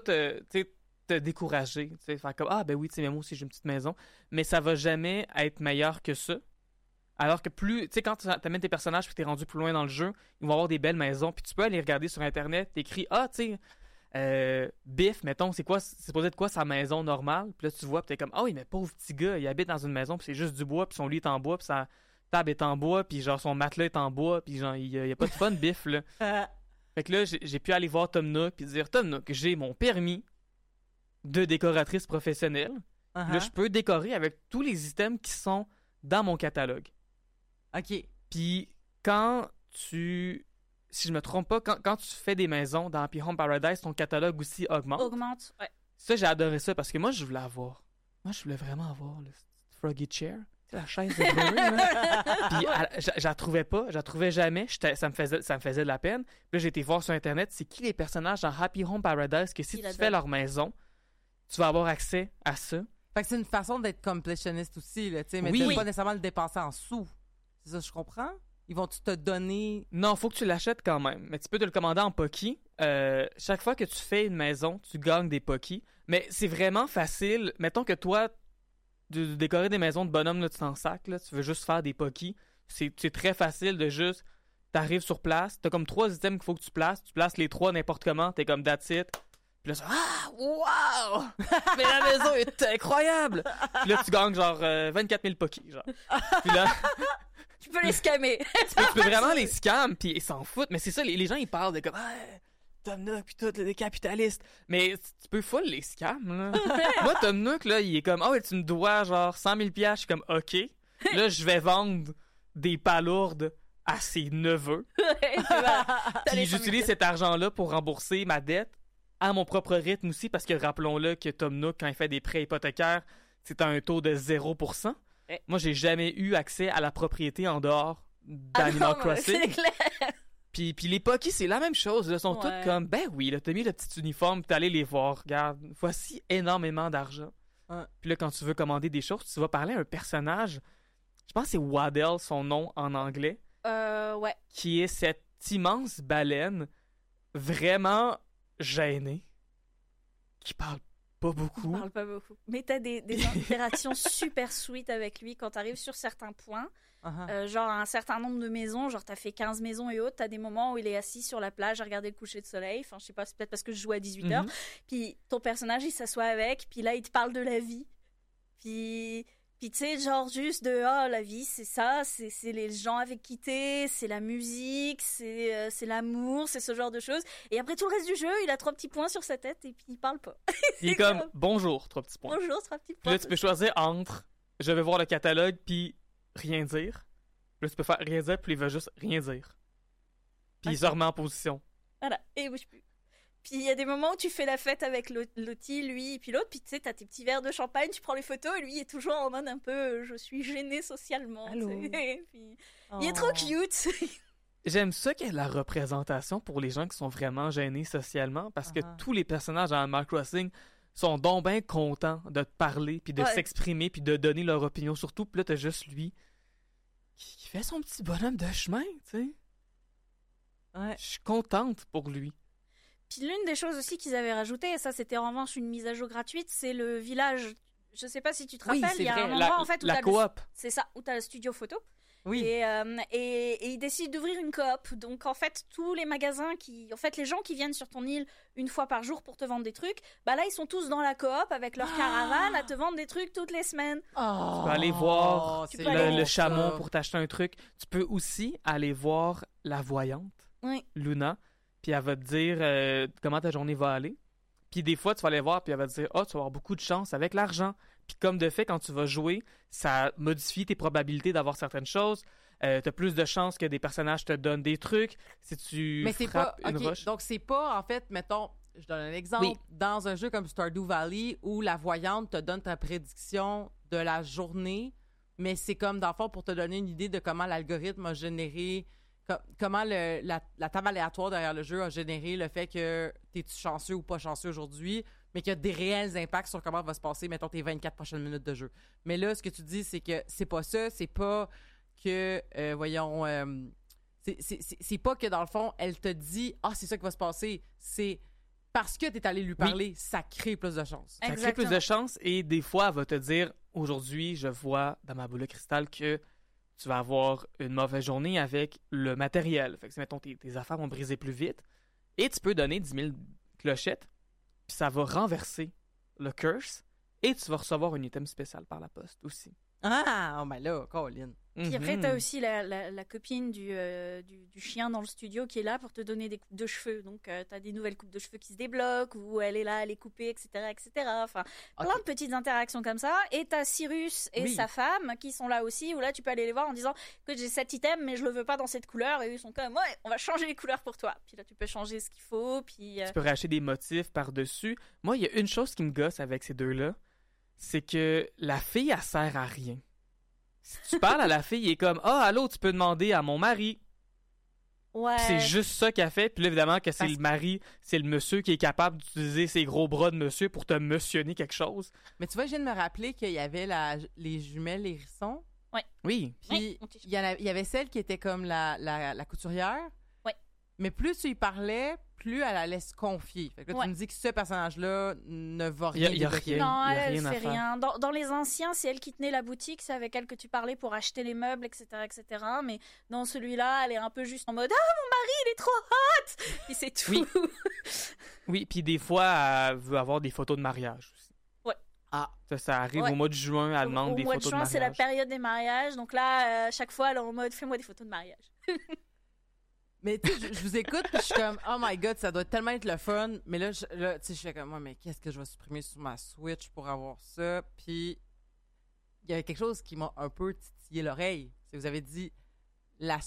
C: te décourager. Tu sais, faire comme, ah ben oui, tu sais, mais moi aussi j'ai une petite maison. Mais ça va jamais être meilleur que ça. Alors que plus, tu sais, quand tu amènes tes personnages puis t'es rendu plus loin dans le jeu, ils vont avoir des belles maisons. Puis tu peux aller regarder sur Internet, t'écris, ah, tu sais, Biff, mettons, c'est supposé être quoi sa maison normale? Puis là, tu vois, puis t'es comme, ah oui, mais pauvre petit gars, il habite dans une maison, puis c'est juste du bois, puis son lit est en bois, puis sa table est en bois, puis genre son matelas est en bois, puis genre, il y a pas de fun, Biff, là. Fait que là, j'ai pu aller voir Tom Nook, puis dire, Tom Nook, j'ai mon permis de décoratrice professionnelle. Là, je peux décorer avec tous les items qui sont dans mon catalogue.
A: OK.
C: Puis quand si je me trompe pas, quand tu fais des maisons dans Happy Home Paradise, ton catalogue aussi augmente.
B: Ouais.
C: Ça, j'ai adoré ça parce que moi, je voulais avoir. Moi, je voulais vraiment avoir le Froggy Chair. Tu sais, la chaise de Breuil, là. Puis je la trouvais pas, je la trouvais jamais. Ça me faisait de la peine. Puis là, j'ai été voir sur Internet, c'est qui les personnages dans Happy Home Paradise que si tu fais leur maison, tu vas avoir accès à ça.
A: Fait que c'est une façon d'être completionniste aussi, là, tu sais, mais
C: Oui.
A: de pas nécessairement le dépenser en sous. C'est ça, je comprends? Ils vont-tu te donner...
C: Non, faut que tu l'achètes quand même. Mais tu peux te le commander en Pocky. Chaque fois que tu fais une maison, tu gagnes des Pocky. Mais c'est vraiment facile. Mettons que toi, de décorer des maisons de bonhomme, là, tu t'en sacs, là, tu veux juste faire des Pocky. C'est très facile de juste... T'arrives sur place, t'as comme 3 items qu'il faut que tu places les 3 n'importe comment, t'es comme that's it. Puis là, ah, wow! Mais la maison est incroyable! Puis là, tu gagnes genre 24 000 Pocky, genre. Puis là...
B: Tu peux les scammer.
C: tu peux vraiment les scam, puis ils s'en foutent. Mais c'est ça, les gens, ils parlent de comme, ah, Tom Nook, puis tout, les capitalistes. Mais tu peux full les scam, là. Moi, Tom Nook, là, il est comme, ah, ouais, tu me dois genre 100 000 $. Je suis comme, OK. Là, je vais vendre des palourdes à ses neveux. Puis j'utilise cet argent-là pour rembourser ma dette à mon propre rythme aussi, parce que rappelons-le que Tom Nook, quand il fait des prêts hypothécaires, c'est à un taux de 0%. Moi, j'ai jamais eu accès à la propriété en dehors d'Animal Crossing.
B: C'est clair.
C: Puis les Pocky, c'est la même chose. Ils sont toutes comme, ben oui, là, t'as mis le petit uniforme, t'es allé les voir. Regarde, voici énormément d'argent. Puis là, quand tu veux commander des choses, tu vas parler à un personnage, je pense que c'est Waddell, son nom en anglais.
B: Ouais.
C: Qui est cette immense baleine vraiment gênée, qui parle pas beaucoup.
B: Il parle pas beaucoup. Mais t'as des interactions super sweet avec lui quand t'arrives sur certains points. Genre un certain nombre de maisons, genre t'as fait 15 maisons et autres, t'as des moments où il est assis sur la plage à regarder le coucher de soleil, enfin je sais pas, c'est peut-être parce que je joue à 18h, puis ton personnage il s'assoit avec, puis là il te parle de la vie, puis tu sais genre juste de la vie c'est ça, c'est les gens avec qui t'es, c'est la musique, c'est l'amour, c'est ce genre de choses, et après tout le reste du jeu il a 3 petits points sur sa tête et puis il parle pas.
C: Il est comme bonjour, 3 petits points.
B: Bonjour, 3 petits
C: Puis
B: points.
C: là tu peux choisir entre je vais voir le catalogue puis rien dire. Puis là tu peux faire rien dire puis il va juste rien dire. Puis il se remet en position.
B: Voilà, et il bouge plus. Puis il y a des moments où tu fais la fête avec Lottie, lui, et puis l'autre, puis tu sais, t'as tes petits verres de champagne, tu prends les photos, et lui il est toujours en mode un peu je suis gêné socialement. Puis, il est trop cute.
C: J'aime ça qu'il y ait de la représentation pour les gens qui sont vraiment gênés socialement, parce que tous les personnages dans Animal Crossing sont donc bien contents de te parler, puis de s'exprimer, puis de donner leur opinion surtout. Puis là, t'as juste lui qui fait son petit bonhomme de chemin, tu sais.
A: Ouais.
C: Je suis contente pour lui.
B: Puis l'une des choses aussi qu'ils avaient rajouté, et ça c'était en revanche une mise à jour gratuite, c'est le village. Je sais pas si tu te rappelles, il y a un endroit en fait où
C: la coop.
B: C'est ça, où t'as le studio photo.
A: Oui.
B: Et ils décident d'ouvrir une coop. Donc en fait, tous les magasins les gens qui viennent sur ton île une fois par jour pour te vendre des trucs, bah là ils sont tous dans la coop avec leur caravane à te vendre des trucs toutes les semaines.
C: Tu peux aller voir le chameau pour t'acheter un truc. Tu peux aussi aller voir la voyante, Luna, puis elle va te dire comment ta journée va aller. Puis des fois, tu vas aller voir, puis elle va te dire « tu vas avoir beaucoup de chance avec l'argent. » Puis comme de fait, quand tu vas jouer, ça modifie tes probabilités d'avoir certaines choses. T'as plus de chances que des personnages te donnent des trucs. Si tu frappes une roche...
A: Donc, c'est pas, en fait, mettons, je donne un exemple, dans un jeu comme Stardew Valley, où la voyante te donne ta prédiction de la journée, mais c'est comme, dans le fond, pour te donner une idée de comment l'algorithme a généré... Comment la table aléatoire derrière le jeu a généré le fait que t'es-tu chanceux ou pas chanceux aujourd'hui, mais qu'il y a des réels impacts sur comment va se passer, mettons, tes 24 prochaines minutes de jeu. Mais là, ce que tu dis, c'est que c'est pas ça, c'est pas que, c'est pas que, dans le fond, elle te dit « c'est ça qui va se passer », c'est parce que t'es allé lui parler, ça crée plus de chance.
C: Ça crée plus de chance, et des fois, elle va te dire « Aujourd'hui, je vois dans ma boule de cristal que tu vas avoir une mauvaise journée avec le matériel. » Fait que, mettons, tes affaires vont briser plus vite. Et tu peux donner 10 000 clochettes, puis ça va renverser le curse, et tu vas recevoir un item spécial par la poste aussi.
A: Ben là, Colin.
B: Puis après, t'as aussi la copine du chien dans le studio qui est là pour te donner des coupes de cheveux. Donc, t'as des nouvelles coupes de cheveux qui se débloquent, où elle est là, elle est coupée, etc., etc. Enfin, plein de petites interactions comme ça. Et t'as Cyrus et sa femme qui sont là aussi, où là, tu peux aller les voir en disant que j'ai cet item, mais je le veux pas dans cette couleur. Et eux, ils sont comme, on va changer les couleurs pour toi. Puis là, tu peux changer ce qu'il faut. Puis
C: tu peux racheter des motifs par-dessus. Moi, il y a une chose qui me gosse avec ces deux-là, c'est que la fille, elle sert à rien. Si tu parles à la fille, il est comme « allô, tu peux demander à mon mari. »
B: Ouais.
C: Puis c'est juste ça qu'elle fait. Puis là, évidemment, que c'est le mari, c'est le monsieur qui est capable d'utiliser ses gros bras de monsieur pour te mentionner quelque chose.
A: Mais tu vois, je viens de me rappeler qu'il y avait les jumelles hérissons.
C: Oui.
A: Puis il y avait celle qui était comme la couturière.
B: Oui.
A: Mais plus tu y parlais, plus elle allait se confier. Fait que là, tu me dis que ce personnage-là ne va rien débloquer.
B: Non, elle fait rien. Dans les anciens, c'est elle qui tenait la boutique, c'est avec elle que tu parlais pour acheter les meubles, etc., etc. Mais dans celui-là, elle est un peu juste en mode « mon mari, il est trop hot! » Puis c'est tout.
C: Oui, puis des fois, elle veut avoir des photos de mariage aussi. Ça arrive au mois de juin, elle demande des photos de mariage. Au mois de juin,
B: c'est la période des mariages. Donc là, chaque fois, elle est en mode « fais-moi des photos de mariage. »
A: Mais tu sais, je vous écoute, puis je suis comme, oh my god, ça doit tellement être le fun. Mais là, tu sais, je fais comme, mais qu'est-ce que je vais supprimer sur ma Switch pour avoir ça? Puis, il y avait quelque chose qui m'a un peu titillé l'oreille. C'est que vous avez dit, la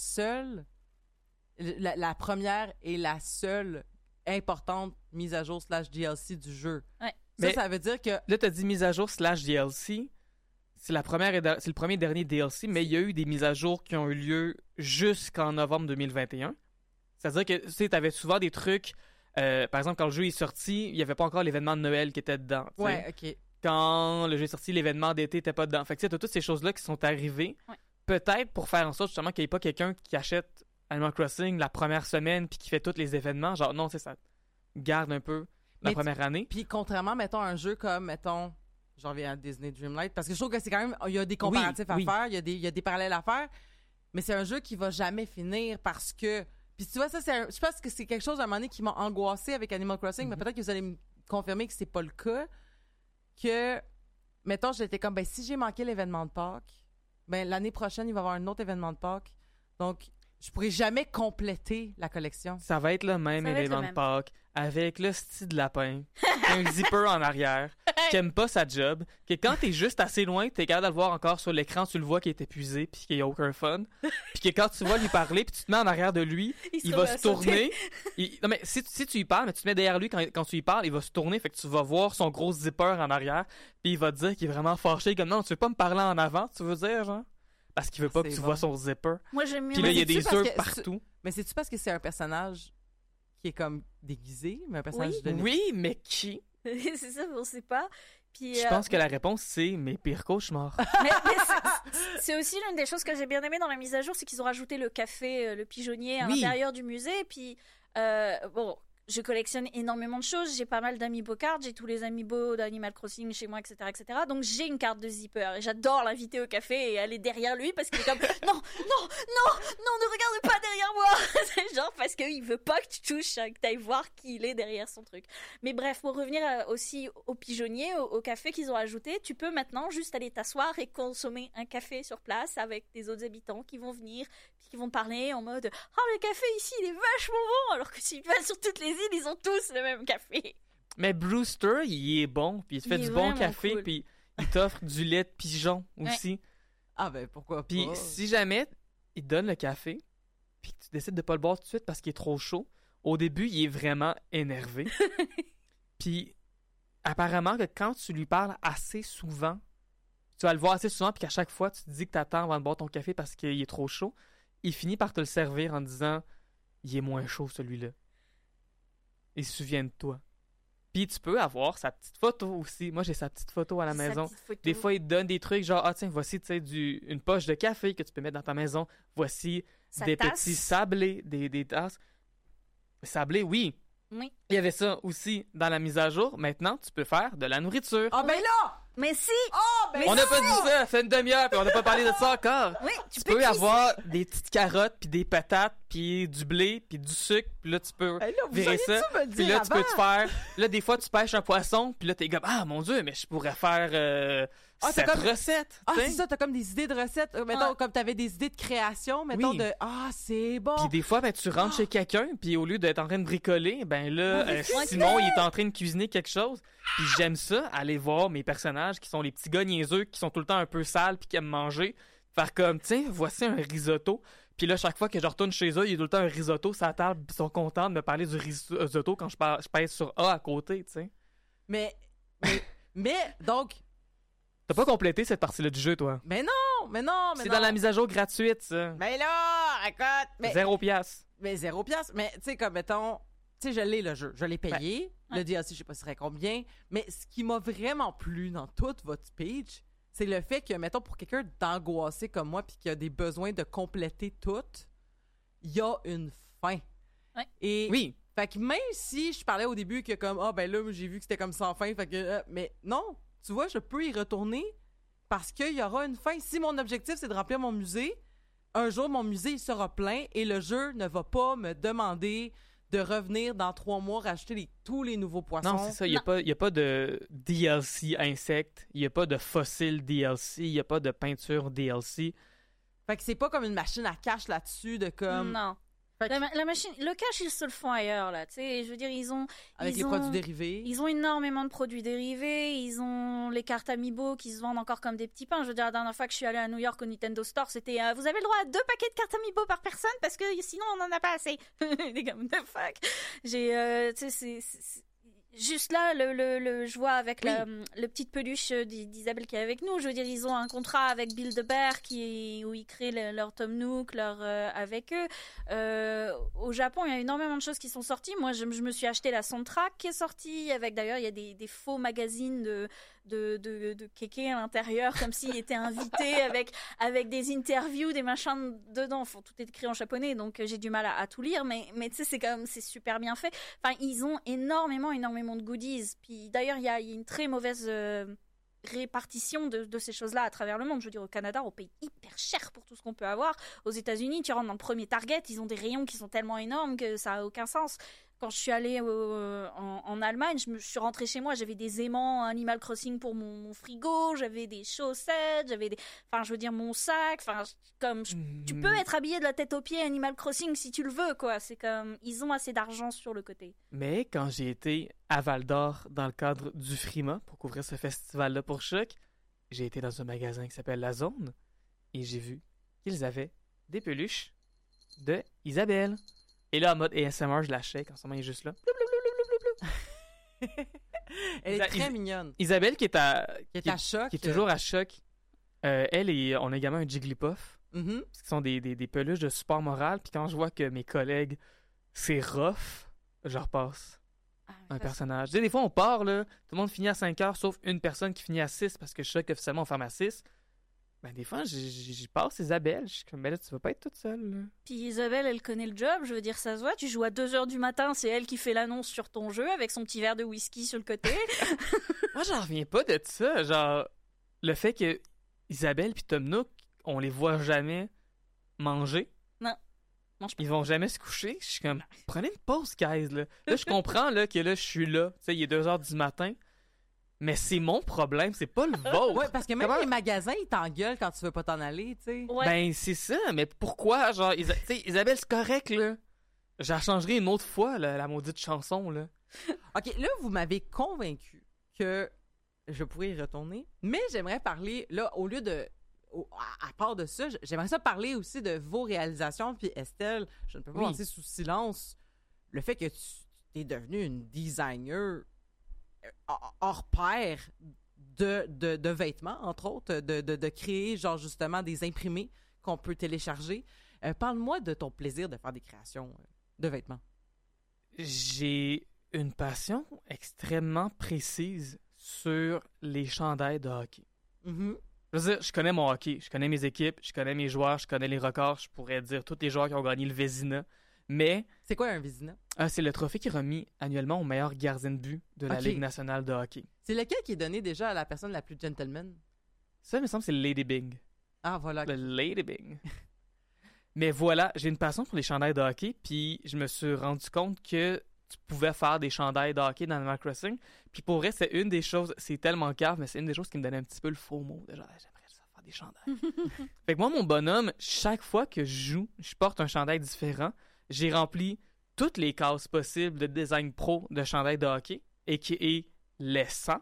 A: première et la seule importante mise à jour / DLC du jeu.
B: Ouais.
A: Ça veut dire que...
C: Là, t'as dit mise à jour / DLC. C'est le premier et dernier DLC, mais il y a eu des mises à jour qui ont eu lieu jusqu'en novembre 2021. C'est-à-dire que, tu sais, t'avais souvent des trucs... par exemple, quand le jeu est sorti, il n'y avait pas encore l'événement de Noël qui était dedans. T'sais.
A: Ouais, OK.
C: Quand le jeu est sorti, l'événement d'été n'était pas dedans. Fait que, tu sais, t'as toutes ces choses-là qui sont arrivées.
B: Ouais.
C: Peut-être pour faire en sorte, justement, qu'il n'y ait pas quelqu'un qui achète Animal Crossing la première semaine puis qui fait tous les événements. Genre, non, tu sais, ça garde un peu... la première année.
A: Puis contrairement, mettons, à un jeu comme, mettons, j'en reviens à Disney Dreamlight, parce que je trouve que c'est quand même, il y a des comparatifs à faire, il y a des parallèles à faire, mais c'est un jeu qui va jamais finir parce que... Puis tu vois, ça, je pense que c'est quelque chose, à un moment donné, qui m'a angoissée avec Animal Crossing, mais peut-être que vous allez me confirmer que c'est pas le cas, que, mettons, j'étais comme, ben si j'ai manqué l'événement de Pâques, ben l'année prochaine, il va y avoir un autre événement de Pâques, donc je pourrai jamais compléter la collection.
C: Ça va être le même événement de Pâques, avec le style de lapin, un zipper en arrière, qui aime pas sa job, que quand t'es juste assez loin, t'es capable de le voir encore sur l'écran, tu le vois qu'il est épuisé puis qu'il y a aucun fun, puis que quand tu vas lui parler puis tu te mets en arrière de lui, il va se tourner. Non mais si tu y parles, mais tu te mets derrière lui quand tu y parles, il va se tourner, fait que tu vas voir son gros zipper en arrière, puis il va te dire qu'il est vraiment fâché, comme non, tu veux pas me parler en avant, tu veux dire, genre? Parce qu'il veut pas que tu vois son zipper.
B: Moi, j'aime mieux.
C: Puis là, il y a des œufs partout.
A: Mais c'est-tu parce que c'est un personnage qui est comme déguisé, mais un personnage de...
C: Oui, mais qui?
B: C'est ça, on sait pas. Puis,
C: je pense que la réponse, c'est mes pires cauchemars.
B: mais c'est aussi l'une des choses que j'ai bien aimé dans la mise à jour, c'est qu'ils ont rajouté le café, le pigeonnier à l'intérieur du musée. Puis, bon... Je collectionne énormément de choses, j'ai pas mal d'amiibo cards, j'ai tous les amiibo d'Animal Crossing chez moi, etc., etc. Donc j'ai une carte de zipper et j'adore l'inviter au café et aller derrière lui parce qu'il est comme non, ne regarde pas derrière moi. C'est genre parce qu'il veut pas que tu touches, que t'ailles voir qui il est derrière son truc. Mais bref, pour revenir aussi au pigeonnier, au café qu'ils ont ajouté, tu peux maintenant juste aller t'asseoir et consommer un café sur place avec des autres habitants qui vont venir, puis qui vont parler en mode « Oh, le café ici, il est vachement bon !» Alors que si tu vas sur toutes les îles, ils ont tous le même café.
C: Mais Brewster, il est bon, puis il te fait du bon café,
B: cool.
C: Puis il t'offre du lait de pigeon aussi.
A: Ah ben pourquoi pas.
C: Puis si jamais il te donne le café, puis tu décides de pas le boire tout de suite parce qu'il est trop chaud, au début, il est vraiment énervé. Puis apparemment que quand tu lui parles assez souvent, tu vas le voir assez souvent, puis qu'à chaque fois, tu te dis que t'attends avant de boire ton café parce qu'il est trop chaud, il finit par te le servir en disant « Il est moins chaud, celui-là. » Il se souvient de toi. Puis tu peux avoir sa petite photo aussi. Moi, j'ai sa petite photo à la maison. Des fois, il te donne des trucs genre « Ah tiens, voici une poche de café que tu peux mettre dans ta maison. Voici des petits sablés, des tasses. » Sablés, oui.
B: Oui.
C: Il y avait ça aussi dans la mise à jour. Maintenant, tu peux faire de la nourriture.
A: Ah ben là!
B: Mais si!
A: Oh, ben
C: on n'a pas dit ça, ça fait une demi-heure, puis on n'a pas parlé de ça encore.
B: Oui,
C: tu peux avoir des petites carottes, puis des patates, puis du blé, puis du sucre, puis là, tu peux virer ça. Puis là, tu peux te faire... Là, des fois, tu pêches un poisson, puis là, t'es comme « Ah, mon Dieu, mais je pourrais faire cette recette. »
A: Ah, c'est ça, t'as comme des idées de recettes. Mettons, comme t'avais des idées de création, mettons, de « Ah, c'est bon! »
C: Puis des fois, ben, tu rentres chez quelqu'un, puis au lieu d'être en train de bricoler, ben là, Simon, il est en train de cuisiner quelque chose. Puis j'aime ça, aller voir mes personnages qui sont les petits gars niaiseux, qui sont tout le temps un peu sales, puis qui aiment manger. Faire comme, tiens, voici un risotto. Puis là, chaque fois que je retourne chez eux, il y a tout le temps un risotto sur la table, puis ils sont contents de me parler du risotto quand je pèse sur A à côté, tu sais.
A: Mais, donc...
C: T'as pas complété cette partie-là du jeu, toi?
A: Mais non!
C: C'est dans la mise à jour gratuite, ça.
A: Mais là, écoute... Mais...
C: 0$.
A: Mais 0$. Mais, tu sais, comme, mettons... Tu sais, je l'ai, le jeu. Je l'ai payé.
B: Ouais.
A: Le DLC, je sais pas si serait combien. Mais ce qui m'a vraiment plu dans toute votre speech, c'est le fait que, mettons, pour quelqu'un d'angoissé comme moi puis qui a des besoins de compléter tout, il y a une fin.
B: Ouais.
A: Et...
C: Oui.
A: Fait que même si je parlais au début que comme, ah, ben là, j'ai vu que c'était comme sans fin, fait que... mais non, tu vois, je peux y retourner parce qu'il y aura une fin. Si mon objectif, c'est de remplir mon musée, un jour, mon musée, il sera plein et le jeu ne va pas me demander de revenir dans 3 mois rajouter tous les nouveaux poissons.
C: Non, c'est ça. Il n'y a pas de DLC insectes. Il n'y a pas de fossiles DLC. Il n'y a pas de peinture DLC.
A: Fait que c'est pas comme une machine à cash là-dessus de comme...
B: Non. La machine, le cash, ils se le font ailleurs, là. Tu sais, je veux dire,
A: Avec les produits dérivés.
B: Ils ont énormément de produits dérivés. Ils ont les cartes Amiibo qui se vendent encore comme des petits pains. Je veux dire, la dernière fois que je suis allée à New York au Nintendo Store, c'était vous avez le droit à 2 paquets de cartes Amiibo par personne parce que sinon on n'en a pas assez. Des comme the fuck. J'ai, tu sais, c'est juste là, je vois avec le petite peluche d'Isabelle qui est avec nous. Je veux dire, ils ont un contrat avec Build-A-Bear où ils créent leur Tom Nook, avec eux. Au Japon, il y a énormément de choses qui sont sorties. Moi, je me suis acheté la soundtrack qui est sortie. Avec d'ailleurs, il y a des faux magazines de kéké à l'intérieur, comme s'il était invité avec des interviews, des machins dedans. Enfin, tout est écrit en japonais, donc j'ai du mal à tout lire, mais tu sais, c'est super bien fait. Enfin, ils ont énormément de goodies. Puis d'ailleurs, il y a une très mauvaise répartition de ces choses-là à travers le monde. Je veux dire, au Canada, on paye hyper cher pour tout ce qu'on peut avoir. Aux États-Unis, tu rentres dans le premier Target, ils ont des rayons qui sont tellement énormes que ça a aucun sens. Quand je suis allée en Allemagne, je suis rentrée chez moi, j'avais des aimants Animal Crossing pour mon frigo, j'avais des chaussettes, enfin, je veux dire, mon sac, enfin, tu peux être habillé de la tête aux pieds Animal Crossing si tu le veux, quoi. C'est comme, ils ont assez d'argent sur le côté.
C: Mais quand j'ai été à Val-d'Or dans le cadre du Frima pour couvrir ce festival-là pour Choc, j'ai été dans un magasin qui s'appelle La Zone et j'ai vu qu'ils avaient des peluches de Isabelle. Et là, en mode ASMR, je la shake. En ce moment, il est juste là.
A: Elle est très mignonne.
C: Isabelle, qui est à
A: Choc.
C: Qui est toujours à Choc. On a également un Jigglypuff.
A: Mm-hmm.
C: Ce sont des peluches de support moral. Puis quand je vois que mes collègues, c'est rough, je repasse un personnage. Tu sais, des fois, on part, là, tout le monde finit à 5 heures, sauf une personne qui finit à 6 parce que Choc, officiellement, on ferme à 6. Ben, des fois, j'y passe Isabelle. Je suis comme, ben là, tu vas pas être toute seule, là.
B: Puis Isabelle, elle connaît le job. Je veux dire, ça se voit. Tu joues à 2h du matin, c'est elle qui fait l'annonce sur ton jeu avec son petit verre de whisky sur le côté.
C: Moi, j'en reviens pas de ça. Genre, le fait que Isabelle puis Tom Nook, on les voit jamais manger.
B: Non. Mange pas.
C: Ils vont jamais se coucher. Je suis comme, prenez une pause, guys, là. Là, je comprends, là, que là, je suis là. Tu sais, il est 2h du matin. Mais c'est mon problème, c'est pas le vôtre.
A: Ouais, parce que même les magasins, ils t'engueulent quand tu veux pas t'en aller, tu sais.
B: Ouais.
C: Ben, c'est ça. Mais pourquoi? Genre, tu sais, Isabelle, c'est correct, là. Je la changerai une autre fois, là, la maudite chanson, là.
A: OK, là, vous m'avez convaincu que je pourrais y retourner. Mais j'aimerais parler, là, au lieu de... À part de ça, j'aimerais ça parler aussi de vos réalisations. Puis Estelle, je ne peux pas passer sous silence le fait que tu es devenue une designer hors pair de vêtements, entre autres, de créer, genre, justement, des imprimés qu'on peut télécharger. Parle-moi de ton plaisir de faire des créations de vêtements.
C: J'ai une passion extrêmement précise sur les chandails de hockey.
A: Mm-hmm.
C: Je veux dire, je connais mon hockey, je connais mes équipes, je connais mes joueurs, je connais les records, je pourrais dire tous les joueurs qui ont gagné le Vézina. Mais...
A: C'est quoi un Vézina?
C: C'est le trophée qui est remis annuellement au meilleur gardien de but de la Ligue nationale de hockey.
A: C'est lequel qui est donné déjà à la personne la plus gentleman?
C: Ça, il me semble, c'est le Lady Bing.
A: Ah, voilà.
C: Le Lady Bing. Mais voilà, j'ai une passion pour les chandails de hockey, puis je me suis rendu compte que tu pouvais faire des chandails de hockey dans Animal Crossing. Puis pour vrai, c'est une des choses, c'est tellement cave, mais c'est une des choses qui me donnait un petit peu le faux mot. Genre, j'aimerais ça faire des chandails. Fait que moi, mon bonhomme, chaque fois que je joue, je porte un chandail différent. J'ai rempli toutes les cases possibles de design pro de chandail de hockey, et qui est les 100.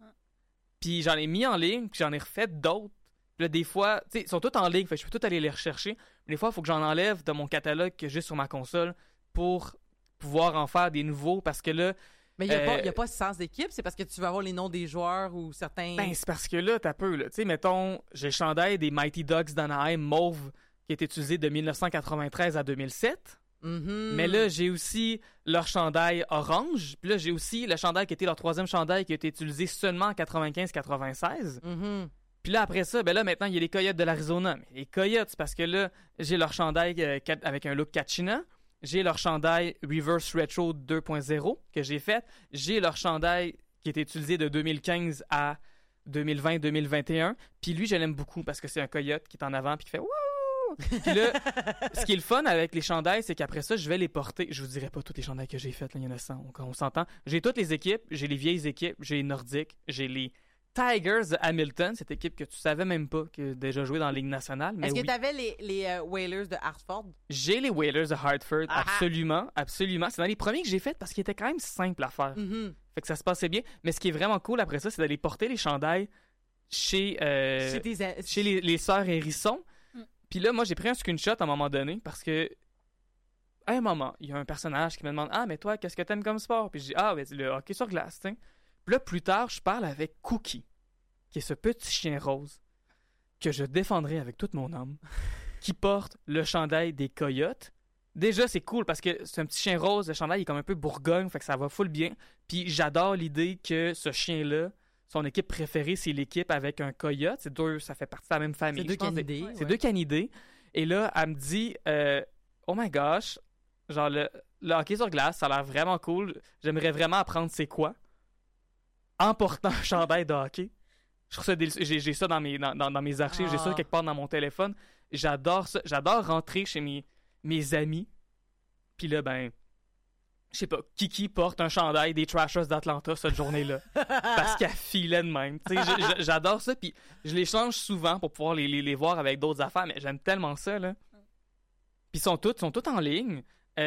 C: Puis j'en ai mis en ligne, puis j'en ai refait d'autres. Puis là, des fois, tu sais, ils sont tous en ligne, fait que je peux tout aller les rechercher. Mais des fois, il faut que j'en enlève de mon catalogue que j'ai sur ma console pour pouvoir en faire des nouveaux, parce que là...
A: Mais il n'y a pas 100 équipes, c'est parce que tu vas avoir les noms des joueurs ou certains...
C: Ben, c'est parce que là, t'as peu, là. Tu sais, mettons, j'ai le chandail des Mighty Ducks d'Anaheim mauve qui est utilisé de 1993 à 2007.
A: Mm-hmm.
C: Mais là, j'ai aussi leur chandail orange. Puis là, j'ai aussi le chandail qui était leur troisième chandail qui a été utilisé seulement en 95-96.
A: Mm-hmm.
C: Puis là, après ça, ben là, maintenant, il y a les Coyotes de l'Arizona. Mais les Coyotes, c'est parce que là, j'ai leur chandail avec un look Kachina. J'ai leur chandail Reverse Retro 2.0 que j'ai fait. J'ai leur chandail qui était utilisé de 2015 à 2020-2021. Puis lui, je l'aime beaucoup parce que c'est un coyote qui est en avant puis qui fait « Wouh! » Puis là, ce qui est le fun avec les chandails, c'est qu'après ça, je vais les porter. Je vous dirai pas tous les chandails que j'ai faits, là, il y en a 100, on s'entend. J'ai toutes les équipes, j'ai les vieilles équipes, j'ai les Nordiques, j'ai les Tigers de Hamilton, cette équipe que tu savais même pas que déjà joué dans la Ligue nationale. Mais
A: est-ce que
C: oui.
A: tu avais les Whalers de Hartford?
C: J'ai les Whalers de Hartford,
A: Ah-ha.
C: absolument, absolument. C'est dans les premiers que j'ai faits parce qu'ils étaient quand même simples à faire.
A: Mm-hmm.
C: Fait que ça se passait bien. Mais ce qui est vraiment cool après ça, c'est d'aller porter les chandails chez les sœurs Hérisson. Puis là, moi, j'ai pris un screenshot à un moment donné parce que, à un moment, il y a un personnage qui me demande « Ah, mais toi, qu'est-ce que t'aimes comme sport? » Puis je dis « Ah, ben, le hockey sur glace, tu sais. » Puis là, plus tard, je parle avec Cookie, qui est ce petit chien rose que je défendrai avec toute mon âme, qui porte le chandail des Coyotes. Déjà, c'est cool parce que c'est un petit chien rose, le chandail il est comme un peu bourgogne, fait que ça va full bien. Puis j'adore l'idée que ce chien-là son équipe préférée, c'est l'équipe avec un coyote. C'est deux, ça fait partie de la même famille.
A: C'est deux
C: Je pense
A: canidés.
C: C'est deux canidés. Et là, elle me dit oh my gosh, genre le hockey sur glace, ça a l'air vraiment cool. J'aimerais vraiment apprendre c'est quoi. En portant un chandail de hockey. Je trouve ça j'ai ça dans mes archives, j'ai ça quelque part dans mon téléphone. J'adore ça. J'adore rentrer chez mes amis. Puis là, ben, je sais pas, Kiki porte un chandail des Trashers d'Atlanta cette journée-là. Parce qu'elle filait de même. Tu sais, j'adore ça. Puis je les change souvent pour pouvoir les voir avec d'autres affaires. Mais j'aime tellement ça, là. Puis ils sont tous en ligne.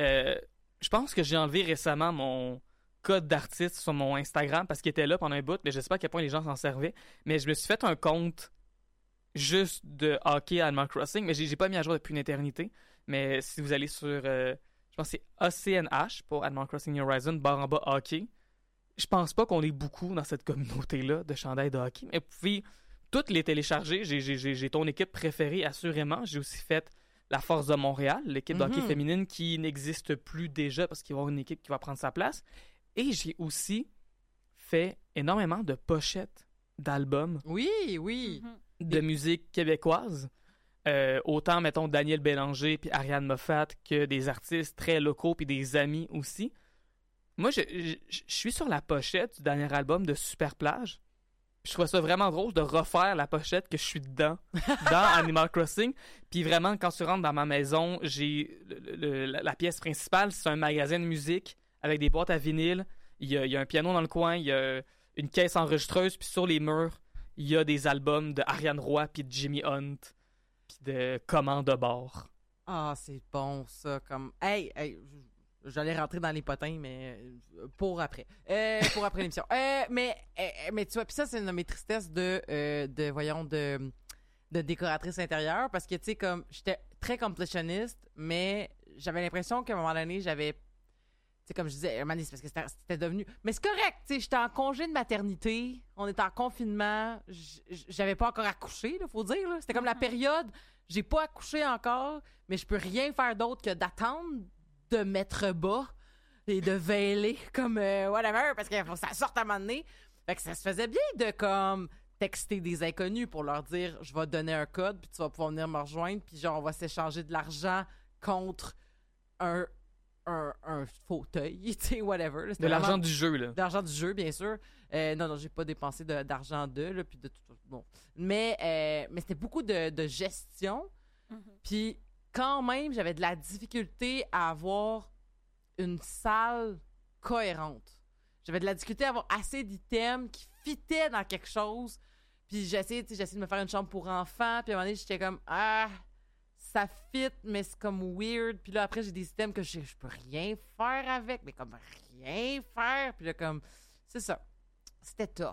C: Je pense que j'ai enlevé récemment mon code d'artiste sur mon Instagram parce qu'il était là pendant un bout, mais je sais pas à quel point les gens s'en servaient. Mais je me suis fait un compte juste de hockey à Animal Crossing, mais j'ai pas mis à jour depuis une éternité. Mais si vous allez sur, je pense que c'est ACNH pour Animal Crossing New Horizon, barre en bas hockey. Je pense pas qu'on est beaucoup dans cette communauté-là de chandails de hockey, mais vous pouvez toutes les télécharger. J'ai ton équipe préférée, assurément. J'ai aussi fait la Force de Montréal, l'équipe de hockey féminine qui n'existe plus déjà parce qu'il va y avoir une équipe qui va prendre sa place. Et j'ai aussi fait énormément de pochettes d'albums.
A: Oui.
C: De musique québécoise. Autant, mettons, Daniel Bélanger puis Ariane Moffat que des artistes très locaux puis des amis aussi. Moi, je suis sur la pochette du dernier album de Super Plage. Je trouve ça vraiment drôle de refaire la pochette que je suis dedans, dans Animal Crossing. Puis vraiment, quand tu rentres dans ma maison, j'ai la pièce principale, c'est un magasin de musique avec des boîtes à vinyle. Il y a un piano dans le coin, il y a une caisse enregistreuse, puis sur les murs, il y a des albums de Ariane Roy, puis de Jimmy Hunt, puis de Commande de bord.
A: Ah, c'est bon, ça. Comme, hey, j'allais rentrer dans les potins, mais pour après. Pour après l'émission. Mais tu vois, puis ça, c'est une de mes tristesses de décoratrice intérieure, parce que, tu sais, comme, j'étais très completionniste, mais j'avais l'impression qu'à un moment donné, j'avais... C'est comme je disais, c'est parce que c'était devenu... Mais c'est correct, tu sais, j'étais en congé de maternité, on était en confinement, j'avais pas encore accouché, il faut dire. Là. C'était comme la période, j'ai pas accouché encore, mais je peux rien faire d'autre que d'attendre de mettre bas et de veiler comme whatever, parce qu'il faut que ça sorte à un moment donné. Fait que ça se faisait bien de comme texter des inconnus pour leur dire « Je vais te donner un code, puis tu vas pouvoir venir me rejoindre, puis genre, on va s'échanger de l'argent contre un fauteuil, tu sais, whatever. Là,
C: de l'argent du jeu, là.
A: De l'argent du jeu, bien sûr. Non, j'ai pas dépensé d'argent là, puis de tout... Bon. Mais c'était beaucoup de gestion. Puis quand même, j'avais de la difficulté à avoir une salle cohérente. J'avais de la difficulté à avoir assez d'items qui fitaient dans quelque chose. Puis j'essayais de me faire une chambre pour enfants. Puis à un moment donné, j'étais comme... ça fit, mais c'est comme weird. Puis là, après, j'ai des systèmes que je peux rien faire avec, mais comme rien faire. Puis là, comme, c'est ça. C'était tough.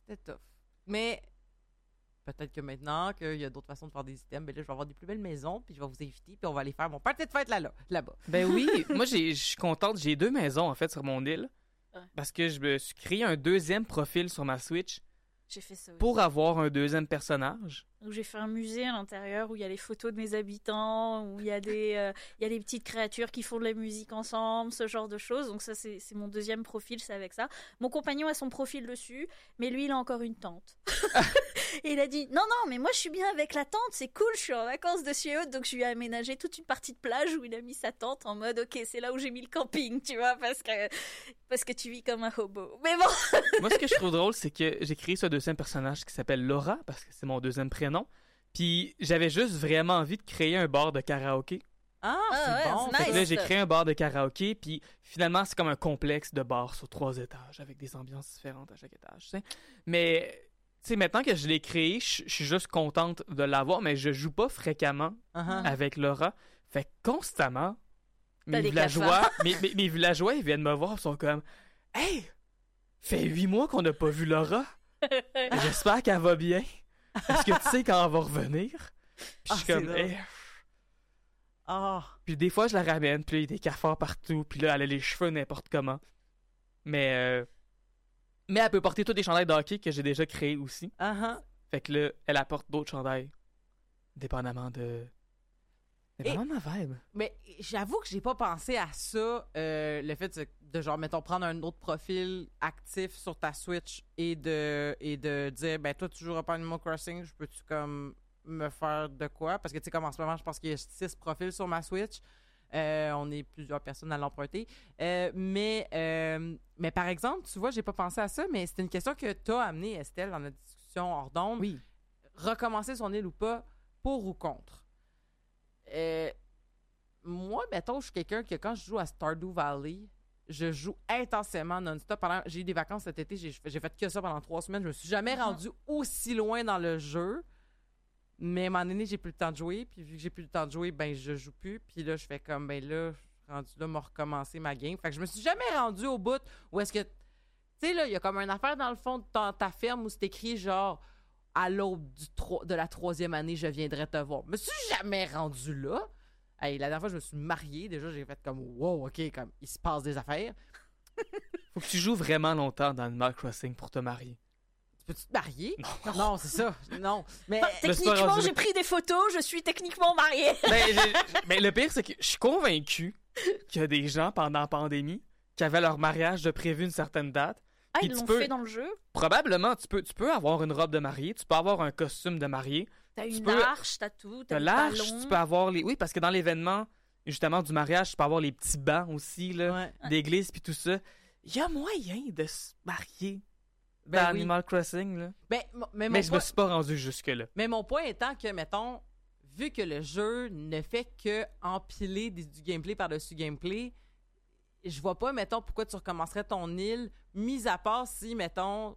A: Mais peut-être que maintenant qu'il y a d'autres façons de faire des systèmes, ben là, je vais avoir des plus belles maisons, puis je vais vous inviter, puis on va aller faire mon party de fête là-bas.
C: Ben oui, moi, je suis contente. J'ai 2 maisons, en fait, sur mon île. Parce que je me suis créé un 2e profil sur ma Switch.
B: J'ai fait ça aussi.
C: Pour avoir un 2e personnage.
B: Donc j'ai fait un musée à l'intérieur où il y a les photos de mes habitants, où il y a des petites créatures qui font de la musique ensemble, ce genre de choses. Donc ça, c'est mon 2e profil, c'est avec ça. Mon compagnon a son profil dessus, mais lui, il a encore une tente. Et il a dit, non, mais moi, je suis bien avec la tente, c'est cool, je suis en vacances dessus et autres. Donc je lui ai aménagé toute une partie de plage où il a mis sa tente en mode, ok, c'est là où j'ai mis le camping, tu vois, parce que tu vis comme un hobo. Mais bon.
C: Moi, ce que je trouve drôle, c'est que j'ai créé ce 2e personnage qui s'appelle Laura, parce que c'est mon 2e prénom. Puis j'avais juste vraiment envie de créer un bar de karaoké.
A: C'est
B: ouais,
A: bon.
B: c'est
C: Fait que
B: nice.
C: là, j'ai créé un bar de karaoké, puis finalement, c'est comme un complexe de bars sur 3 étages, avec des ambiances différentes à chaque étage, tu sais. Mais, tu sais, maintenant que je l'ai créé, je suis juste contente de l'avoir, mais je joue pas fréquemment avec Laura. Fait que constamment, mes villageois, mes villageois, ils viennent me voir, ils sont comme « Hey! Fait 8 mois qu'on n'a pas vu Laura! J'espère qu'elle va bien! Est-ce que tu sais quand elle va revenir? » Puis je suis comme « Hey! » Puis des fois, je la ramène, puis là, il y a des cafards partout, puis là, elle a les cheveux n'importe comment. Mais elle peut porter tous les chandails de hockey que j'ai déjà créés aussi. Fait que là, elle apporte d'autres chandails, dépendamment de C'est vraiment ma vibe.
A: Mais j'avoue que j'ai pas pensé à ça, le fait de genre, mettons, prendre un autre profil actif sur ta Switch et de dire, ben toi, tu joueras pas à Animal Crossing, je peux-tu comme me faire de quoi? Parce que tu sais, comme en ce moment, je pense qu'il y a 6 profils sur ma Switch. On est plusieurs personnes à l'emprunter. Mais par exemple, tu vois, j'ai pas pensé à ça, mais c'était une question que t'as amenée, Estelle, dans notre discussion hors d'onde.
C: Oui.
A: Recommencer son île ou pas, pour ou contre? Moi, mettons, je suis quelqu'un que quand je joue à Stardew Valley, je joue intensément non-stop. J'ai eu des vacances cet été, j'ai fait que ça pendant 3 semaines. Je me suis jamais rendu aussi loin dans le jeu. Mais à un moment donné, j'ai plus le temps de jouer. Puis vu que j'ai plus le temps de jouer, ben je joue plus. Puis là, je fais comme, ben là, je suis rendu là, m'a recommencer ma game. Fait que je me suis jamais rendu au bout où est-ce que... Tu sais, là, il y a comme une affaire dans le fond de ta ferme où c'est écrit genre... À l'aube de la 3e année, je viendrai te voir. Je me suis jamais rendu là. Hey, la dernière fois, je me suis mariée. Déjà, j'ai fait comme, wow, OK, comme, il se passe des affaires.
C: Faut que tu joues vraiment longtemps dans Animal Crossing pour te marier.
A: Peux-tu te marier? Non, c'est ça. Non. Mais
B: techniquement, j'ai pris des photos, je suis techniquement mariée.
C: Mais le pire, c'est que je suis convaincu qu'il y a des gens pendant la pandémie qui avaient leur mariage de prévu une certaine date.
B: Ah, ils l'ont fait dans le jeu?
C: Probablement, tu peux avoir une robe de mariée, tu peux avoir un costume de mariée.
B: T'as une arche, t'as tout, t'as
C: l'arche,
B: des ballons.
C: tu peux avoir les... Oui, parce que dans l'événement, justement, du mariage, tu peux avoir les petits bancs aussi, là, d'église puis tout ça. Il y a moyen de se marier dans Animal Crossing, là. Mais je me suis pas rendu jusque-là.
A: Mais mon point étant que, mettons, vu que le jeu ne fait que empiler du gameplay par-dessus gameplay, je vois pas, mettons, pourquoi tu recommencerais ton île, mis à part si, mettons,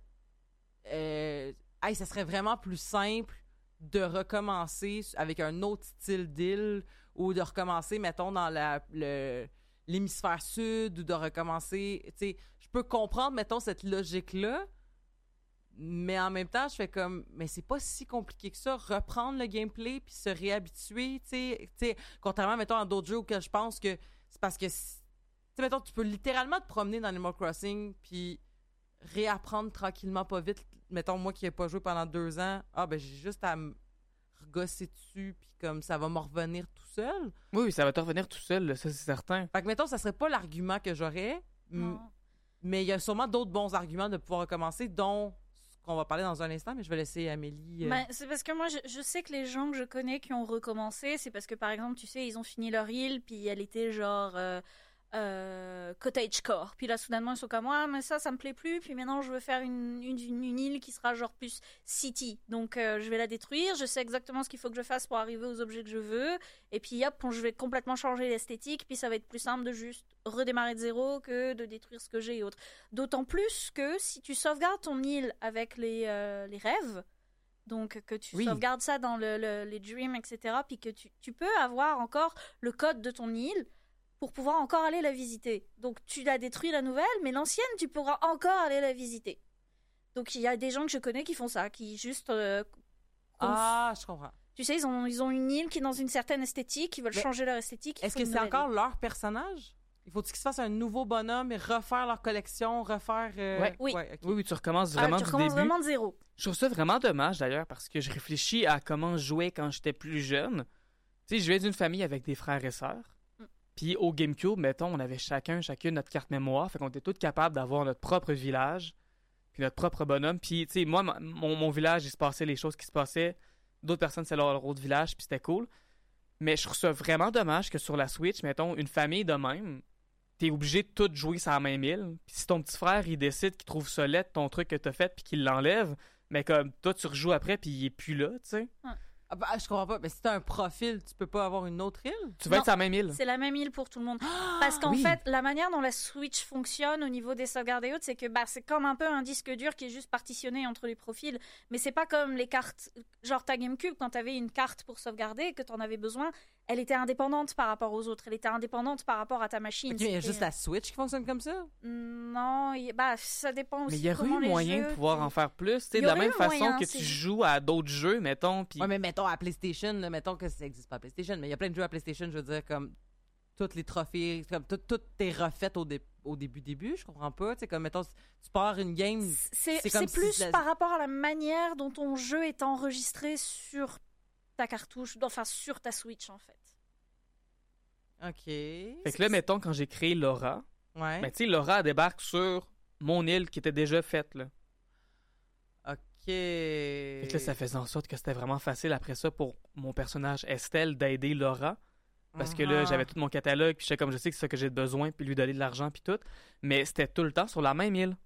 A: ça serait vraiment plus simple de recommencer avec un autre style d'île ou de recommencer, mettons, dans l'hémisphère sud ou de recommencer, tu sais, je peux comprendre, mettons, cette logique-là, mais en même temps, je fais comme, mais c'est pas si compliqué que ça, reprendre le gameplay puis se réhabituer, tu sais, contrairement, mettons, à d'autres jeux auxquels je pense que c'est parce que... Tu sais, mettons, tu peux littéralement te promener dans Animal Crossing puis réapprendre tranquillement, pas vite. Mettons, moi qui n'ai pas joué pendant 2 ans, ben j'ai juste à me regosser dessus puis comme ça va me revenir tout seul.
C: Oui, ça va te revenir tout seul, là, ça c'est certain.
A: Fait que, mettons, ça serait pas l'argument que j'aurais, mais il y a sûrement d'autres bons arguments de pouvoir recommencer, dont ce qu'on va parler dans un instant, mais je vais laisser Amélie...
B: c'est parce que moi, je sais que les gens que je connais qui ont recommencé, c'est parce que, par exemple, tu sais, ils ont fini leur île puis elle était genre... cottagecore. Puis là, soudainement, ils sont comme, mais ça me plaît plus. Puis maintenant, je veux faire une île qui sera genre plus city. Donc, je vais la détruire. Je sais exactement ce qu'il faut que je fasse pour arriver aux objets que je veux. Et puis, hop, je vais complètement changer l'esthétique. Puis, ça va être plus simple de juste redémarrer de zéro que de détruire ce que j'ai et autres. D'autant plus que si tu sauvegardes ton île avec les rêves, donc que tu sauvegardes ça dans les dreams, etc., puis que tu peux avoir encore le code de ton île pour pouvoir encore aller la visiter. Donc, tu l'as détruit la nouvelle, mais l'ancienne, tu pourras encore aller la visiter. Donc, il y a des gens que je connais qui font ça, qui juste...
A: je comprends.
B: Tu sais, ils ont une île qui est dans une certaine esthétique, ils veulent changer leur esthétique.
A: Est-ce que c'est encore leur personnage? Il faut qu'ils se fassent un nouveau bonhomme et refaire leur collection, refaire...
B: Oui.
C: Oui, tu recommences vraiment du début.
B: Vraiment de zéro.
C: Je trouve ça vraiment dommage, d'ailleurs, parce que je réfléchis à comment je jouais quand j'étais plus jeune. Tu sais, je viens d'une famille avec des frères et sœurs. Puis au GameCube, mettons, on avait chacune notre carte mémoire. Fait qu'on était tous capables d'avoir notre propre village, puis notre propre bonhomme. Puis, tu sais, moi, mon village, il se passait les choses qui se passaient. D'autres personnes, c'est leur autre village, puis c'était cool. Mais je trouve ça vraiment dommage que sur la Switch, mettons, une famille de même, t'es obligé de tout jouer sur la même île. Puis si ton petit frère, il décide qu'il trouve ça laid, ton truc que t'as fait, puis qu'il l'enlève, mais comme toi, tu rejoues après, puis il est plus là, tu sais.
A: Je comprends pas. Mais si t'as un profil, tu peux pas avoir une autre île?
C: Tu vas être sur la même île.
B: C'est la même île pour tout le monde. Parce qu'en fait, la manière dont la Switch fonctionne au niveau des sauvegardes et autres, c'est que c'est comme un peu un disque dur qui est juste partitionné entre les profils. Mais c'est pas comme les cartes. Genre ta GameCube, quand t'avais une carte pour sauvegarder et que t'en avais besoin, elle était indépendante par rapport aux autres. Elle était indépendante par rapport à ta machine.
A: Il y a juste la Switch qui fonctionne comme ça?
B: Non, ça dépend aussi.
C: Mais il y aurait eu moyen de pouvoir en faire plus. De la même façon que tu joues à d'autres jeux, mettons. Pis...
A: Ouais, mais mettons à PlayStation, là, mettons que ça n'existe pas à PlayStation, mais il y a plein de jeux à PlayStation, je veux dire, comme tous les trophées, comme tout est refait au début, je comprends pas. Tu sais, comme mettons, tu pars une game.
B: C'est plus par rapport à la manière dont ton jeu est enregistré sur ta cartouche, enfin sur ta Switch en fait.
A: OK.
C: Fait que là, mettons, quand j'ai créé Laura,
A: Ouais.
C: ben, tu sais, Laura elle débarque sur mon île qui était déjà faite, là.
A: OK.
C: Fait que là, ça faisait en sorte que c'était vraiment facile après ça pour mon personnage Estelle d'aider Laura. Parce que là, j'avais tout mon catalogue, puis j'étais comme, je sais que c'est ça que j'ai besoin, puis lui donner de l'argent, puis tout. Mais c'était tout le temps sur la même île.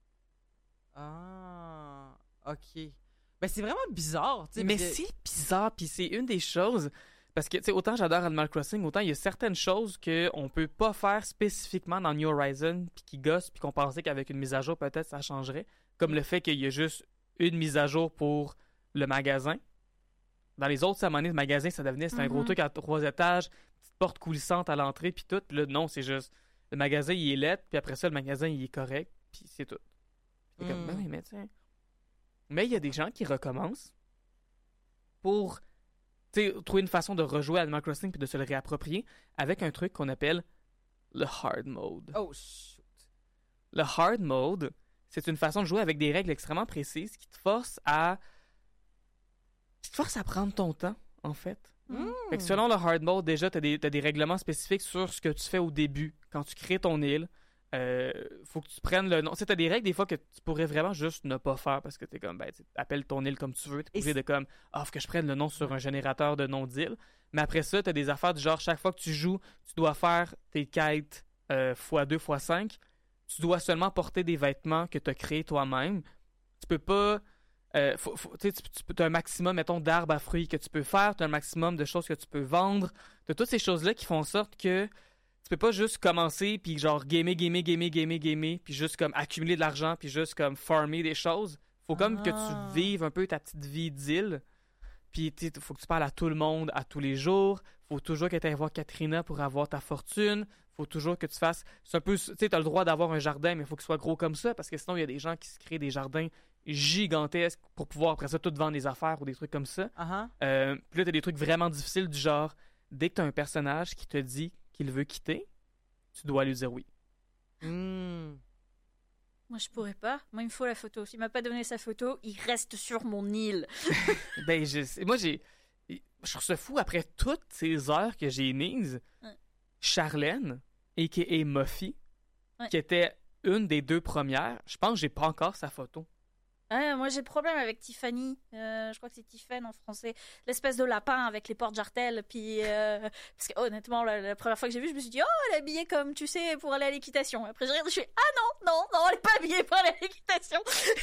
A: Ah, OK. Ben, c'est vraiment bizarre, tu sais.
C: Mais
A: parce que-
C: c'est bizarre, puis c'est une des choses... Parce que, tu sais, autant j'adore Animal Crossing, autant il y a certaines choses qu'on peut pas faire spécifiquement dans New Horizons, puis qui gossent, puis qu'on pensait qu'avec une mise à jour, peut-être, ça changerait. Comme le fait qu'il y a juste une mise à jour pour le magasin. Dans les autres, à un moment donné, le magasin, ça devenait, c'était un gros truc à 3 étages, petite porte coulissante à l'entrée, puis tout. Puis là, non, c'est juste, le magasin, il est laid, puis après ça, le magasin, il est correct, puis c'est tout. C'est comme, ben oui, mais tiens. Mais il y a des gens qui recommencent pour, tu sais, trouver une façon de rejouer à Animal Crossing puis de se le réapproprier avec un truc qu'on appelle le hard mode.
A: Oh, shoot.
C: Le hard mode, c'est une façon de jouer avec des règles extrêmement précises qui te forcent à prendre ton temps, en fait. Fait que selon le hard mode, déjà, t'as des règlements spécifiques sur ce que tu fais au début. Quand tu crées ton île, faut que tu prennes le nom. Tu sais, t'as des règles des fois que tu pourrais vraiment juste ne pas faire parce que t'es comme, ben, appelle ton île comme tu veux. T'es
A: Et
C: obligé de comme, faut que je prenne le nom sur un générateur de nom d'île. Mais après ça, t'as des affaires du genre, chaque fois que tu joues, tu dois faire tes quêtes x2, x5. Tu dois seulement porter des vêtements que t'as créés toi-même. Tu peux pas... tu as un maximum, mettons, d'arbres à fruits que tu peux faire, tu as un maximum de choses que tu peux vendre. Tu as toutes ces choses-là qui font en sorte que tu peux pas juste commencer puis genre gamer, puis juste comme accumuler de l'argent puis juste comme farmer des choses. Faut comme que tu vives un peu ta petite vie d'île. Puis faut que tu parles à tout le monde à tous les jours. Faut toujours que tu ailles voir Katrina pour avoir ta fortune. Faut toujours que tu fasses... C'est un peu... Tu sais, t'as le droit d'avoir un jardin, mais il faut qu'il soit gros comme ça parce que sinon, il y a des gens qui se créent des jardins gigantesques pour pouvoir après ça tout vendre des affaires ou des trucs comme ça. Puis là t'as des trucs vraiment difficiles du genre dès que t'as un personnage qui te dit qu'il veut quitter, tu dois lui dire oui.
B: Moi, je pourrais pas. Moi, il me faut la photo. S'il m'a pas donné sa photo, il reste sur mon île.
C: Ben, je trouve ça fou après toutes ces heures que j'ai mises. Charlène, a.k.a. Muffy, qui était une des 2 premières, je pense que j'ai pas encore sa photo.
B: Moi, j'ai le problème avec Tiffany. Je crois que c'est Tiffen en français. L'espèce de lapin avec les portes jartelles. Puis, parce que honnêtement, la première fois que j'ai vu, je me suis dit, oh, elle est habillée comme, tu sais, pour aller à l'équitation. Après, je regarde, je fais, ah non, elle est pas habillée pour aller à l'équitation.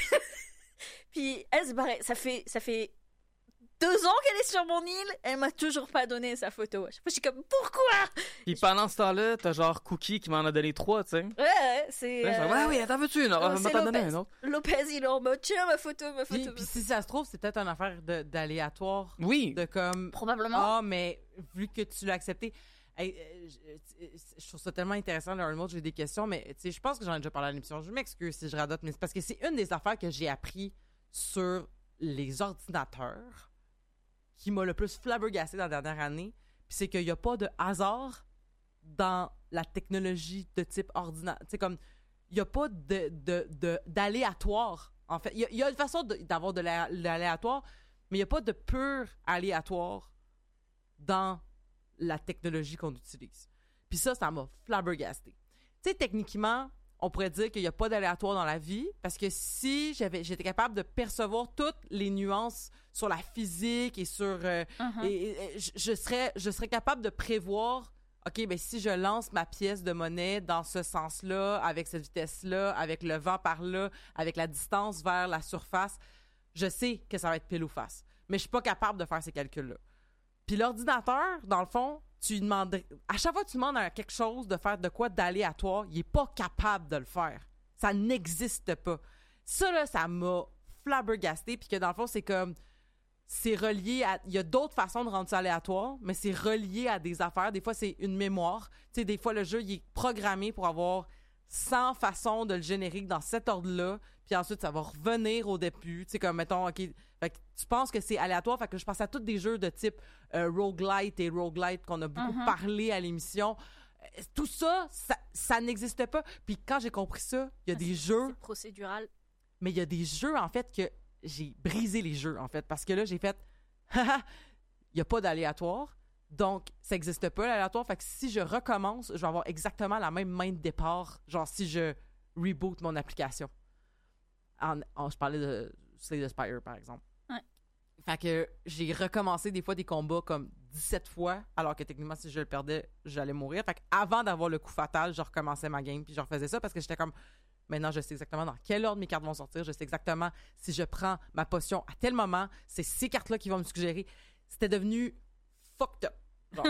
B: Puis, elle, c'est pareil. Ça fait 2 ans qu'elle est sur mon île, elle m'a toujours pas donné sa photo. Je suis comme, pourquoi?
C: Puis pendant ce temps-là, t'as genre Cookie qui m'en a donné 3, tu sais.
B: Ouais, c'est...
C: Ouais, oui, attends, veux-tu une? On va t'en donner un autre.
B: Lopez, il est en mode, tiens, ma photo.
A: Puis si ça se trouve, c'est peut-être une affaire d'aléatoire.
C: Oui.
A: De comme...
B: Probablement.
A: Mais vu que tu l'as accepté... je trouve ça tellement intéressant, le hard mode, j'ai des questions, mais tu sais, je pense que j'en ai déjà parlé à l'émission. Je m'excuse si je radote, mais c'est parce que c'est une des affaires que j'ai appris sur les ordinateurs qui m'a le plus flabbergassé dans la dernière année, puis c'est qu'il n'y a pas de hasard dans la technologie de type ordinateur. Tu sais, comme, il n'y a pas d'aléatoire, en fait. Il y a une façon d'avoir de l'aléatoire, mais il n'y a pas de pur aléatoire dans la technologie qu'on utilise. Puis ça m'a flabbergassé. Tu sais, techniquement, on pourrait dire qu'il n'y a pas d'aléatoire dans la vie, parce que si j'étais capable de percevoir toutes les nuances sur la physique et sur... je serais capable de prévoir, OK, ben si je lance ma pièce de monnaie dans ce sens-là, avec cette vitesse-là, avec le vent par là, avec la distance vers la surface, je sais que ça va être pile ou face. Mais je suis pas capable de faire ces calculs-là. Puis l'ordinateur, dans le fond, à chaque fois que tu demandes à quelque chose de faire de quoi d'aléatoire, il est pas capable de le faire. Ça n'existe pas. Ça, là, ça m'a flabbergasté, puis que dans le fond, c'est comme... C'est relié à... Il y a d'autres façons de rendre ça aléatoire, mais c'est relié à des affaires. Des fois, c'est une mémoire. Tu sais, des fois, le jeu, il est programmé pour avoir 100 façons de le générer dans cet ordre-là, puis ensuite, ça va revenir au début. Tu sais, comme, mettons, OK... Fait que tu penses que c'est aléatoire, fait que je pense à tous des jeux de type roguelite et roguelite qu'on a beaucoup parlé à l'émission. Tout ça, ça n'existe pas. Puis quand j'ai compris ça, il y a des jeux...
B: C'est procédural.
A: Mais il y a des jeux, en fait, que j'ai brisé les jeux, en fait. Parce que là, j'ai fait... Il n'y a pas d'aléatoire. Donc, ça n'existe pas, l'aléatoire. Fait que si je recommence, je vais avoir exactement la même main de départ, genre si je reboot mon application. Je parlais de Slay the Spire, par exemple.
B: Ouais.
A: Fait que j'ai recommencé des fois des combats comme 17 fois, alors que techniquement, si je le perdais, j'allais mourir. Fait que avant d'avoir le coup fatal, je recommençais ma game, puis je refaisais ça parce que j'étais comme, maintenant, je sais exactement dans quel ordre mes cartes vont sortir. Je sais exactement si je prends ma potion à tel moment, c'est ces cartes-là qui vont me suggérer. C'était devenu fucked up. Genre,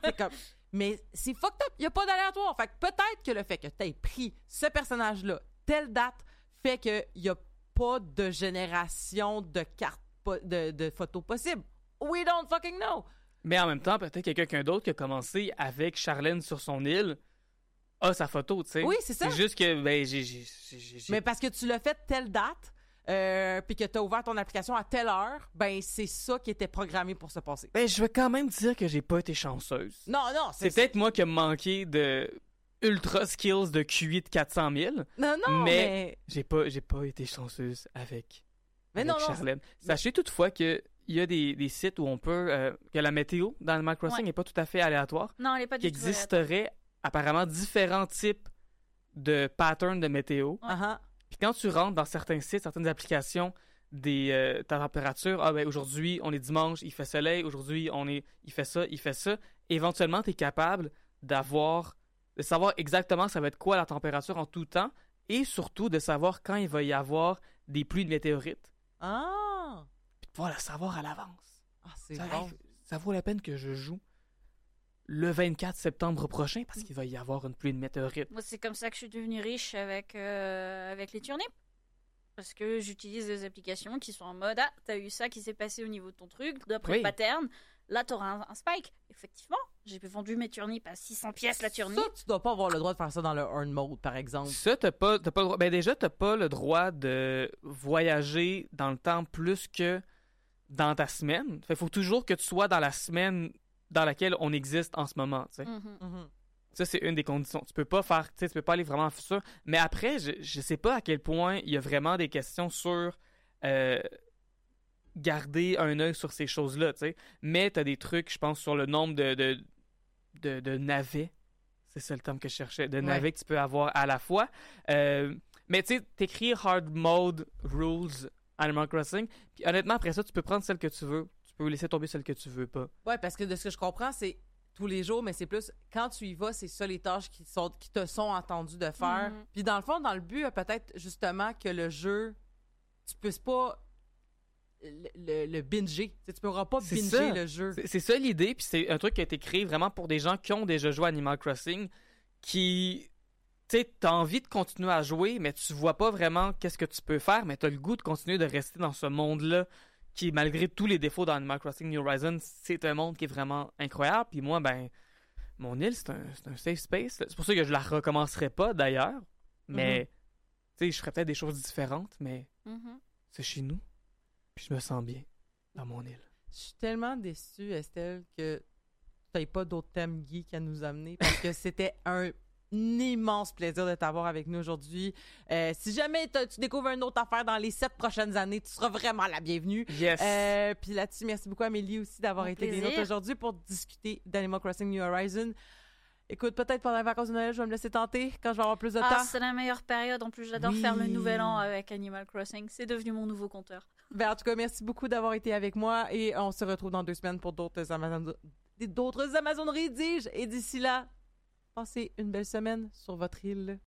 A: mais c'est fucked up. Il n'y a pas d'aléatoire. Fait que peut-être que le fait que tu aies pris ce personnage-là, telle date, fait qu'il n'y a pas de génération de cartes, de photos possibles. We don't fucking know.
C: Mais en même temps, peut-être que quelqu'un d'autre qui a commencé avec Charlène sur son île a sa photo, tu sais.
A: Oui, c'est ça.
C: C'est juste que, ben,
A: Mais parce que tu l'as fait telle date, puis que tu as ouvert ton application à telle heure, ben c'est ça qui était programmé pour se passer.
C: Ben, je vais quand même dire que j'ai pas été chanceuse.
A: Non,
C: C'est peut-être moi qui ai manqué de ultra skills de QI de 400 000.
A: Non, mais...
C: j'ai pas été chanceuse avec
A: non,
C: Charlène. Sachez toutefois que il y a des sites où on peut... que la météo dans Animal Crossing n'est pas tout à fait aléatoire.
B: Non, elle est pas
C: Qu'il
B: du tout
C: existerait apparemment différents types de patterns de météo.
A: Uh-huh.
C: Puis quand tu rentres dans certains sites, certaines applications, ta température, ben aujourd'hui, on est dimanche, il fait soleil, aujourd'hui, il fait ça. Éventuellement, tu es capable de savoir exactement ça va être quoi la température en tout temps et surtout de savoir quand il va y avoir des pluies de météorites.
A: Ah!
C: Puis de pouvoir le savoir à l'avance.
A: Ah, c'est bon.
C: Ça vaut la peine que je joue le 24 septembre prochain parce qu'il va y avoir une pluie de météorites.
B: Moi, c'est comme ça que je suis devenue riche avec les turnips. Parce que j'utilise des applications qui sont en mode « Ah, t'as eu ça qui s'est passé au niveau de ton truc, d'après le pattern, là, t'auras un spike. » Effectivement, j'ai vendu mes turnips à 600 pièces la turnip.
A: Ça, tu dois pas avoir le droit de faire ça dans le earn mode, par exemple.
C: Ça, t'as pas le droit. Ben déjà, t'as pas le droit de voyager dans le temps plus que dans ta semaine. Fait faut toujours que tu sois dans la semaine dans laquelle on existe en ce moment, tu sais.
A: Mm-hmm.
C: Ça, c'est une des conditions. Tu peux pas aller vraiment en futur. Mais après, je sais pas à quel point il y a vraiment des questions sur garder un œil sur ces choses-là, tu sais. Mais t'as des trucs, je pense, sur le nombre de navets. C'est ça le terme que je cherchais. De navets que tu peux avoir à la fois. Mais tu sais, t'écris Hard Mode Rules Animal Crossing. Puis honnêtement, après ça, tu peux prendre celle que tu veux. Tu peux laisser tomber celle que tu veux pas.
A: Ouais, parce que de ce que je comprends, c'est tous les jours, mais c'est plus quand tu y vas, c'est ça les tâches qui te sont entendues de faire.
B: Mm-hmm.
A: Puis dans le fond, dans le but, peut-être justement que le jeu, tu puisses pas le binger. Tu pourras pas binger le jeu.
C: C'est ça l'idée, puis c'est un truc qui a été créé vraiment pour des gens qui ont déjà joué à Animal Crossing, qui, tu sais, t'as envie de continuer à jouer, mais tu vois pas vraiment qu'est-ce que tu peux faire, mais t'as le goût de continuer de rester dans ce monde-là, qui, malgré tous les défauts d'Animal Crossing New Horizons, c'est un monde qui est vraiment incroyable. Puis moi, ben, mon île, c'est un safe space. C'est pour ça que je la recommencerai pas, d'ailleurs. Mais, tu sais, je ferais peut-être des choses différentes, mais c'est chez nous. Puis je me sens bien dans mon île.
A: Je suis tellement déçue, Estelle, que tu n'aies pas d'autres thèmes geeks à nous amener parce que c'était un immense plaisir de t'avoir avec nous aujourd'hui. Si jamais tu découvres une autre affaire dans les 7 prochaines années, tu seras vraiment la bienvenue.
C: Yes!
A: Puis là-dessus, merci beaucoup Amélie aussi d'avoir été des nôtres aujourd'hui pour discuter d'Animal Crossing New Horizons. Écoute, peut-être pendant les vacances de Noël, je vais me laisser tenter quand je vais avoir plus de temps.
B: C'est la meilleure période. En plus, j'adore faire le nouvel an avec Animal Crossing. C'est devenu mon nouveau compteur.
A: Ben, en tout cas, merci beaucoup d'avoir été avec moi et on se retrouve dans 2 semaines pour d'autres Amazoneries, dis-je. Et d'ici là, passez une belle semaine sur votre île.